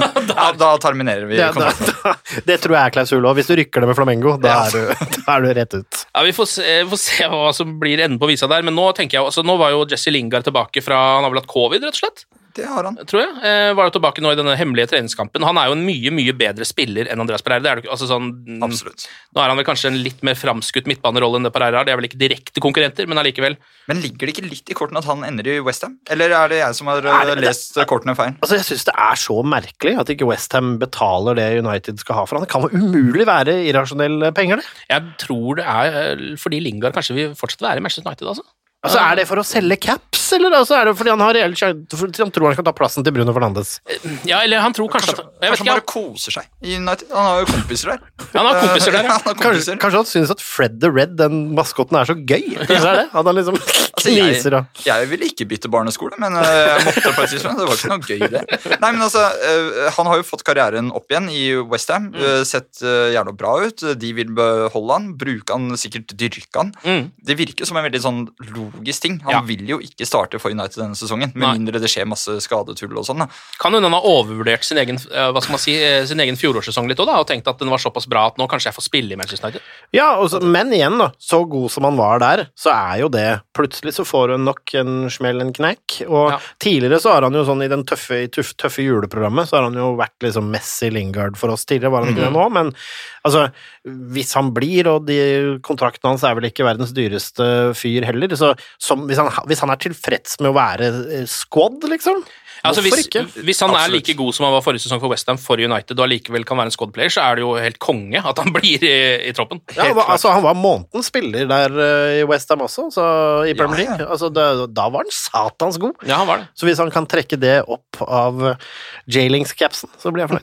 Speaker 4: Da terminerer vi kontrakten.
Speaker 3: Det tror jeg klausul også. Hvis du rykker det med Flamengo, da er du rett ut.
Speaker 2: Ja, vi får se hva som blir enden på visa der, men nå tenker jeg, altså, nå var jo Jesse Lingard tilbake fra, han har vel hatt covid, rett og slett?
Speaker 4: Det har han.
Speaker 2: Tror jeg. Var jo tilbake nå i denne hemmelige treningskampen. Han jo en mye bedre spiller enn Andreas Pereira. Det det altså sånn...
Speaker 4: Absolutt.
Speaker 2: Nå han vel kanskje en litt mer framskutt midtbanerolle enn det Pereira. Det vel ikke direkte konkurrenter, men allikevel.
Speaker 4: Men ligger det ikke litt i kortene at han ender i West Ham? Eller det jeg som har lest kortene feil?
Speaker 3: Altså, jeg synes det så merkelig at ikke West Ham betaler det United skal ha for han. Det kan jo umulig være irrasjonelle penger, det.
Speaker 2: Jeg tror det fordi Lingard kanskje vil fortsette å være i Manchester United, altså.
Speaker 3: Altså, det for å selge caps, eller altså, det fordi han har reell han tror han kan ta plassen til Bruno Fernandes?
Speaker 2: Ja, eller han tror kanskje
Speaker 4: Kanskje han bare koser seg i United. Han har jo kompiser der.
Speaker 2: Han har kompiser der, ja.
Speaker 3: Kanskje han synes at Fred the Red, den maskotten, så gøy. Kanskje det? At han liksom kniser og...
Speaker 4: Jeg ville ikke bytte barneskole, men jeg måtte på et tidspunkt. Det var ikke noe gøy det. Nei, men altså, han har jo fått karrieren opp igjen i West Ham. Sett jævlig bra ut. De vil beholde han, bruke han, sikkert dyrke han. Det virker som en veldig sånn logisk ting. Han vil jo ikke starte for United denne sesongen, med mindre det skjer masse skadetull og sånn. Da.
Speaker 2: Kan hun ha overvurdert sin egen, hva skal man si, sin egen fjorårssesong litt også, da, og tenkt at den var såpass bra at nå kanskje jeg får spille i Manchester United? Ja,
Speaker 3: men igjen da, så god som han var der, så jo det, plutselig så får hun nok en smell, en knekk, og tidligere så har han jo sånn i den tøffe juleprogrammet, så har han jo vært liksom Messi Lingard for oss tidligere, var han ikke det nå, men altså, hvis han blir, og kontrakten hans vel ikke verdens dyreste fyr heller, så hvis han tilfreds med å være squad, liksom,
Speaker 2: altså, hvis han like god som han var forrige sesong for West Ham for United, og allikevel kan være en squad player, så det jo helt konge at han blir i troppen.
Speaker 3: Ja, altså, han var månedens spiller der i West Ham også, så i Premier League. Altså, da var han satans god.
Speaker 2: Ja, han var det.
Speaker 3: Så hvis han kan trekke det opp av J-Links-capsen, så blir jeg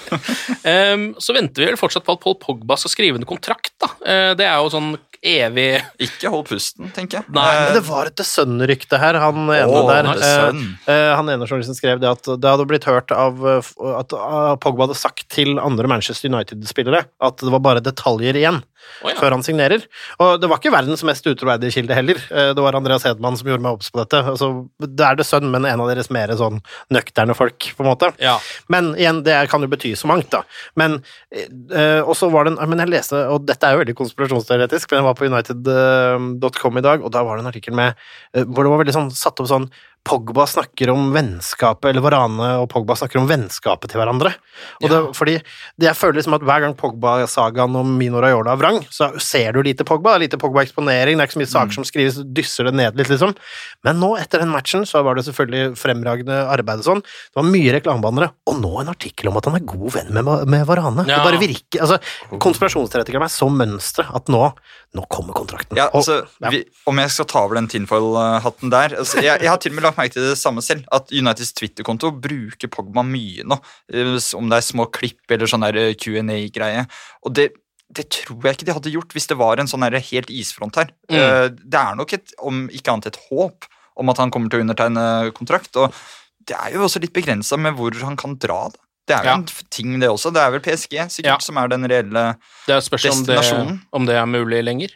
Speaker 3: fornøyd.
Speaker 2: Så venter vi vel fortsatt på at Paul Pogba skal skrive en kontrakt, da. Det jo sånn evig...
Speaker 4: Ikke hold pusten, tenker jeg.
Speaker 3: Nei, men det var et The Sun-rykte her, han ene der. Han ene journalisten skrev det at det hadde blitt hørt av at Pogba hadde sagt til andre Manchester United-spillere at det var bare detaljer igjen før han signerer. Og det var ikke verdens mest utroverdige kilde heller. Det var Andreas Hedman som gjorde meg opps på dette. Altså, det The Sun, men en av deres mer sånn nøkterne folk, på en måte.
Speaker 2: Ja.
Speaker 3: Men igjen, det kan jo bety så mangt, da. Men, og så var det men jeg leste, og dette jo veldig konspirasjonsteoretisk, men jeg var på United.com i dag, og da var det en artikkel med, hvor det var veldig sånn, satt opp sånn, Pogba snakker om vennskapet, eller Varane og Pogba snakker om vennskapet til hverandre. Og fordi jeg føler liksom at hver gang Pogba-sagaen om Mino Raiola vrang, så ser du lite Pogba, det lite Pogba-eksponering, det ikke så mye saker som skrives, dysser det ned litt, liksom. Men nå, etter den matchen, så var det selvfølgelig fremragende arbeid og sånn. Det var mye reklamebannere, og nå en artikkel om at han god venn med Varane. Det bare virker, altså, konspirasjonsteoretikerne så mønstre at nå kommer kontrakten.
Speaker 4: Ja, altså, om jeg skal ta over den tinfoil-hatten der, altså, jeg har til og med lagt merke til det samme selv, at Uniteds Twitter-konto bruker Pogba mye nå, om det små klipp eller sånn der Q&A-greie, og det tror jeg ikke de hadde gjort hvis det var en sånn der helt isfront her. Det nok om ikke annet et håp om at han kommer til å undertegne kontrakt, og det jo også litt begrenset med hvor han kan dra da. Det jo en ting det også, det vel PSG sikkert som den reelle destinasjonen.
Speaker 2: Om det mulig lenger.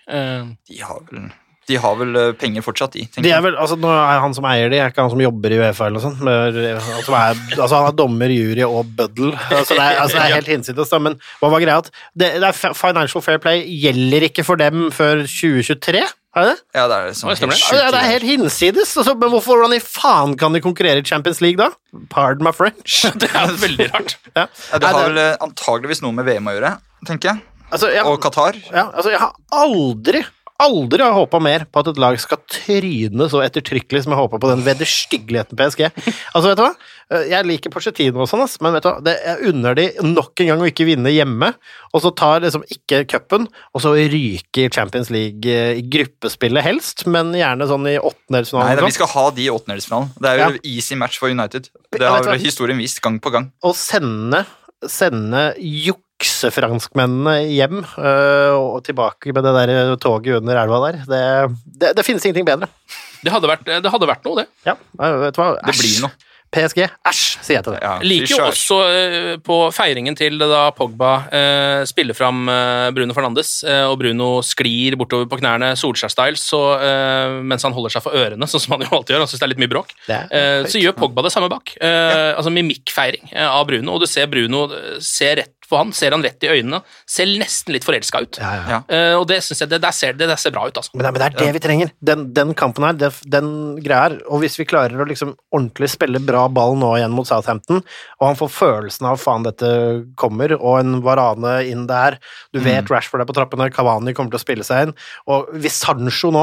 Speaker 4: De har vel penger fortsatt i.
Speaker 3: De vel, altså nå han som eier de, ikke han som jobber i UEFA eller noe sånt, altså han dommer, jury og bøddel, altså det helt hinsides da, men hva var greia at det Financial Fair Play gjelder ikke for dem før 2023? Det?
Speaker 4: Ja, det sånn
Speaker 3: det helt hinsides, altså, men hvordan i faen kan de konkurrere i Champions League da? Pardon my French.
Speaker 2: Det veldig rart.
Speaker 4: Det har vel antageligvis noe med VM å gjøre, tenker jeg.
Speaker 3: Altså,
Speaker 4: og Qatar.
Speaker 3: Ja, altså jeg har aldri har håpet mer på at et lag skal tryne så ettertrykkelig som jeg håper på den vederstyggeligheten PSG. Altså, vet du hva? Jeg liker Pochettino og sånn, men vet du hva? Jeg unner de nok en gang å ikke vinne hjemme, og så tar liksom ikke cupen, og så ryker Champions League i gruppespillet helst, men gjerne sånn i åttendelsfinalen.
Speaker 4: Nei, vi skal ha de i åttendelsfinalen. Det er jo easy match for United. Det har historien vist gang på gang.
Speaker 3: Å sende juksefranskmennene hjem og tilbake med det der toget under elva der, det finnes ingenting bedre.
Speaker 2: Det hadde vært noe, det.
Speaker 3: Ja, vet du hva?
Speaker 4: Det blir noe.
Speaker 3: PSG, æsj, sier jeg til det.
Speaker 2: Ja, liker jo også på feiringen til da Pogba spiller fram Bruno Fernandes, og Bruno sklir bortover på knærne Solskjær-style, mens han holder seg for ørene, sånn som han jo alltid gjør, han synes det er litt mye bråk. Så gjør Pogba det samme bak. Altså mimikkfeiring av Bruno, og du ser Bruno ser rett på han, ser han rett i øynene, ser nesten litt forelsket ut. Og det synes jeg, det ser bra ut, altså.
Speaker 3: Men det er det vi trenger. Den kampen her, den greia her, og hvis vi klarer å liksom ordentlig spille bra ball nå igjen mot Southampton, og han får følelsen av faen dette kommer, og en Varane inn der, du vet Rashford er på trappene, Cavani kommer til å spille seg inn, og hvis Sancho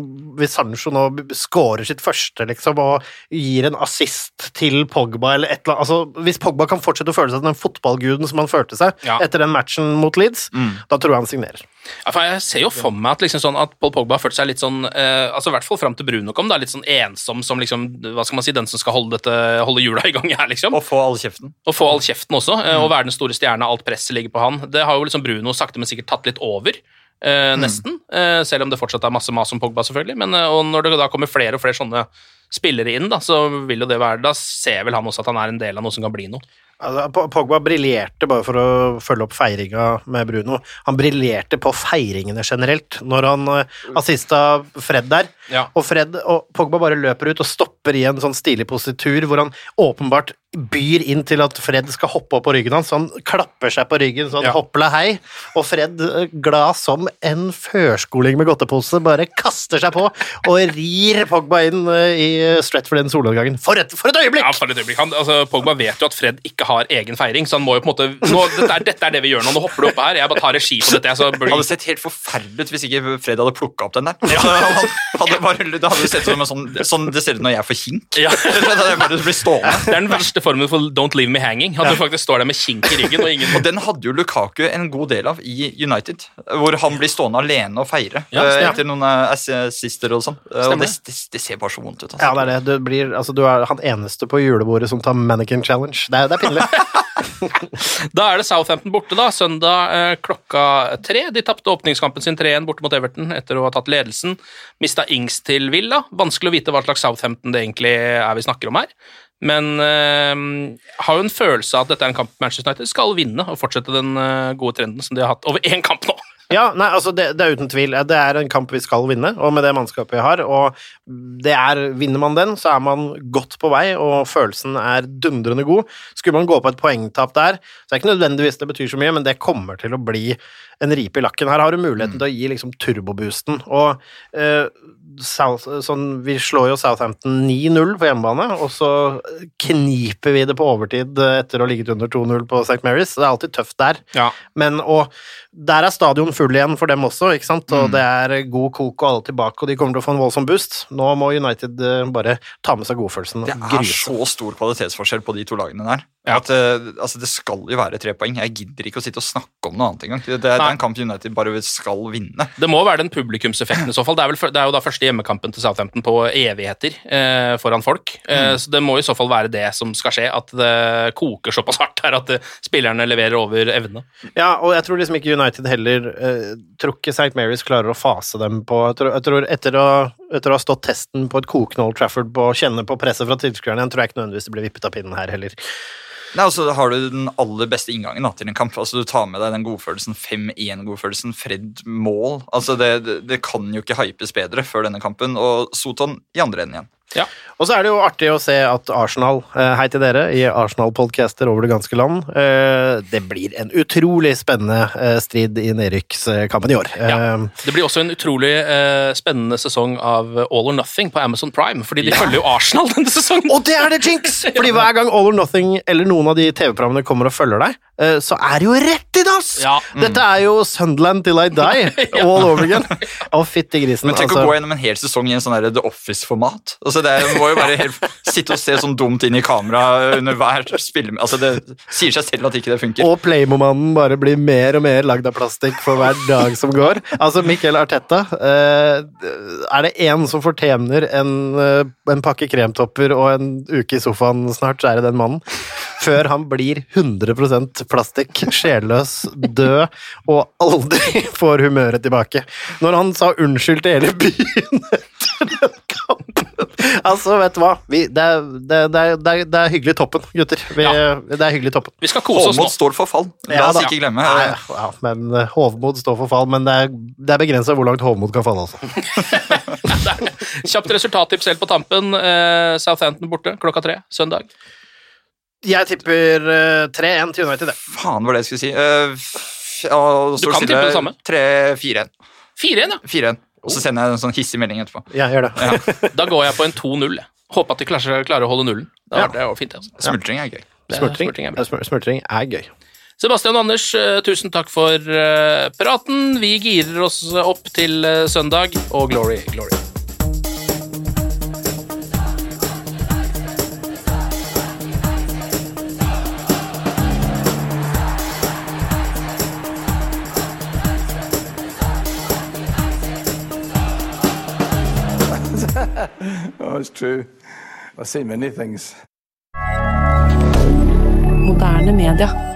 Speaker 3: nå skårer sitt første, liksom, og gir en assist til Pogba, eller et eller annet, altså, hvis Pogba kan fortsette å føle seg som den fotballguden som han følte seg etter den matchen mot Leeds, da tror jeg han signerer.
Speaker 2: Ja, for jeg ser jo for meg at, liksom sånn, at Paul Pogba har følt seg litt sånn, altså i hvert fall frem til Bruno kom, da, litt sånn ensom som liksom, hva skal man si, den som skal holde jula i gang her, liksom.
Speaker 4: Og få all kjeften.
Speaker 2: Og få all kjeften også, og være den store stjerne, alt presset ligger på han. Det har jo liksom Bruno sakte, men sikkert tatt litt over, nesten, selv om det fortsatt er masse mas om Pogba selvfølgelig, men og når det da kommer flere og flere sånne spillere inn, da, så vil jo det være, da ser vel han også at han er en del av noe som kan bli noe.
Speaker 3: Altså, Pogba briljerte bare for å følge opp feiringa med Bruno. Han briljerte på feiringene generelt når han assista Fred der. Og Pogba bare løper ut og stopper i en sånn stilig positur hvor han åpenbart byr inn til at Fred skal hoppe opp på ryggen hans, så han klapper seg på ryggen sånn hoppla hei, og Fred, glad som en førskoling med godtepose, bare kaster seg på og rir Pogba inn i Stratford den solnedgangen. For et øyeblikk!
Speaker 2: Ja, for et øyeblikk. Pogba vet jo at Fred ikke har egen feiring, så han må jo på en måte dette er det vi gjør nå hopper du oppe her, jeg bare tar regi på dette.
Speaker 4: Det hadde sett helt forferdelig ut hvis ikke Fred hadde plukket opp den der. Det hadde sett sånn det ser ut når jeg får kink. Det blir stående. Det er den verste formen for Don't Leave Me Hanging, at du faktisk står der med kink i ryggen. Og den hadde jo Lukaku en god del av i United, hvor han blir stående alene og feire etter noen assister og sånn. Og det ser bare så vondt ut. Altså.
Speaker 3: Ja, det er det. Du er han eneste på julebordet som tar Mannequin Challenge. Det er pinlig.
Speaker 2: Da er det Southampton borte da, søndag klokka 3. De tappte åpningskampen sin 3-1 borte mot Everton etter å ha tatt ledelsen. Mistet Ings til Villa. Vanskelig å vite hva slags Southampton det egentlig er vi snakker om her. Men har jo en følelse av at dette er en kamp Manchester United skal vinne og fortsette den gode trenden som de har hatt over én kamp nå.
Speaker 3: Ja, nei, altså det er uten tvil. Det er en kamp vi skal vinne, og med det mannskapet vi har, og vinner man den, så er man godt på vei, og følelsen er dundrende god. Skulle man gå på et poengtap der, så er det ikke nødvendigvis det betyr så mye, men det kommer til å bli en ripe i lakken. Her har du muligheten til å gi liksom turboboosten, og vi slår jo Southampton 9-0 på hjemmebane, og så kniper vi det på overtid etter å ha ligget under 2-0 på St. Mary's. Det er alltid tøft der.
Speaker 2: Ja.
Speaker 3: Og der er stadion full igjen for dem også, ikke sant? Og det er god kok og alle tilbake, og de kommer til å få en voldsom boost. Nå må United bare ta med seg godfølelsen.
Speaker 4: Det er så stor kvalitetsforskjell på de to lagene der. Ja. At, det skal jo være 3 poeng. Jeg gidder ikke å sitte og snakke om noe annet engang. Det er en kamp United bare skal vinne.
Speaker 2: Det må være den publikumseffekten i så fall. Det er jo da første hjemmekampen til Southampton på evigheter foran folk. Så det må i så fall være det som skal skje, at det koker såpass hardt her at spillerne leverer over evne.
Speaker 3: Ja, og jeg tror liksom ikke United heller tror ikke St. Mary's klarer å fase dem på. Jeg tror etter å ha stått testen på et kokende Old Trafford på å kjenne på presset fra tilskuerne, tror jeg ikke nødvendigvis det blir vippet av pinnen her heller.
Speaker 4: Nei, altså har du den aller beste inngangen til en kamp. Altså du tar med deg den godfølelsen, 5-1-godfølelsen, Fred mål. Altså det kan jo ikke hypes bedre før denne kampen, og Soton i andre enden igjen.
Speaker 2: Ja.
Speaker 3: Og så er det jo artig å se at Arsenal, hei til dere, i Arsenal-podcaster over det ganske land, det blir en utrolig spennende strid i nedrykkskampen i år.
Speaker 2: Ja. Det blir også en utrolig spennende sesong av All or Nothing på Amazon Prime, fordi de følger jo Arsenal denne sesongen.
Speaker 3: Og det er det jinx! Fordi hver gang All or Nothing eller noen av de TV-programmene kommer og følger deg, så det jo rett i dass!
Speaker 2: Ja.
Speaker 3: Dette jo Sunderland till I die, all over again. Fytti grisen.
Speaker 4: Men tenk å gå gjennom en hel sesong i en sånn The Office-format. Altså, det må jo bare sitte og se sånn dumt inn i kamera under hver spill. Altså, det sier seg selv at ikke det funker.
Speaker 3: Og Playmo-mannen bare blir mer og mer lagd av plastikk for hver dag som går. Altså, Mikel Arteta, det en som fortjener en pakke kremtopper og en uke i sofaen snart, så det den mannen. Før han blir 100% plastikk, sjelløs, død, og aldri får humøret tilbake. Når han sa unnskyld til hele byen etter den kampen. Altså, vet du hva? Det hyggelig toppen, gutter. Det hyggelig toppen.
Speaker 2: Vi skal kose oss nå.
Speaker 4: Hovmod står for fall. La oss ikke glemme.
Speaker 3: Ja, men Hovmod står for fall, men det begrenset hvor langt Hovmod kan falle, altså.
Speaker 2: Kjapt resultattips helt på tampen. Southampton borte, 3:00, søndag.
Speaker 3: Jeg tipper 3-1 til United, det.
Speaker 4: Faen, hva det jeg skulle si.
Speaker 2: Du kan tippe det samme.
Speaker 4: 3-4-1.
Speaker 2: 4-1, ja.
Speaker 4: 4-1. Og så sender jeg en sånn hissig melding etterpå.
Speaker 3: Ja, gjør det.
Speaker 2: Ja. Da går jeg på en 2-0. Håper at de klarer å holde nullen. Det var fint, altså.
Speaker 4: Smultring gøy.
Speaker 3: Smultring gøy.
Speaker 2: Sebastian og Anders, tusen takk for praten. Vi girer oss opp til søndag, og glory.
Speaker 1: Oh, it's true. I've seen many things.
Speaker 5: Moderne media.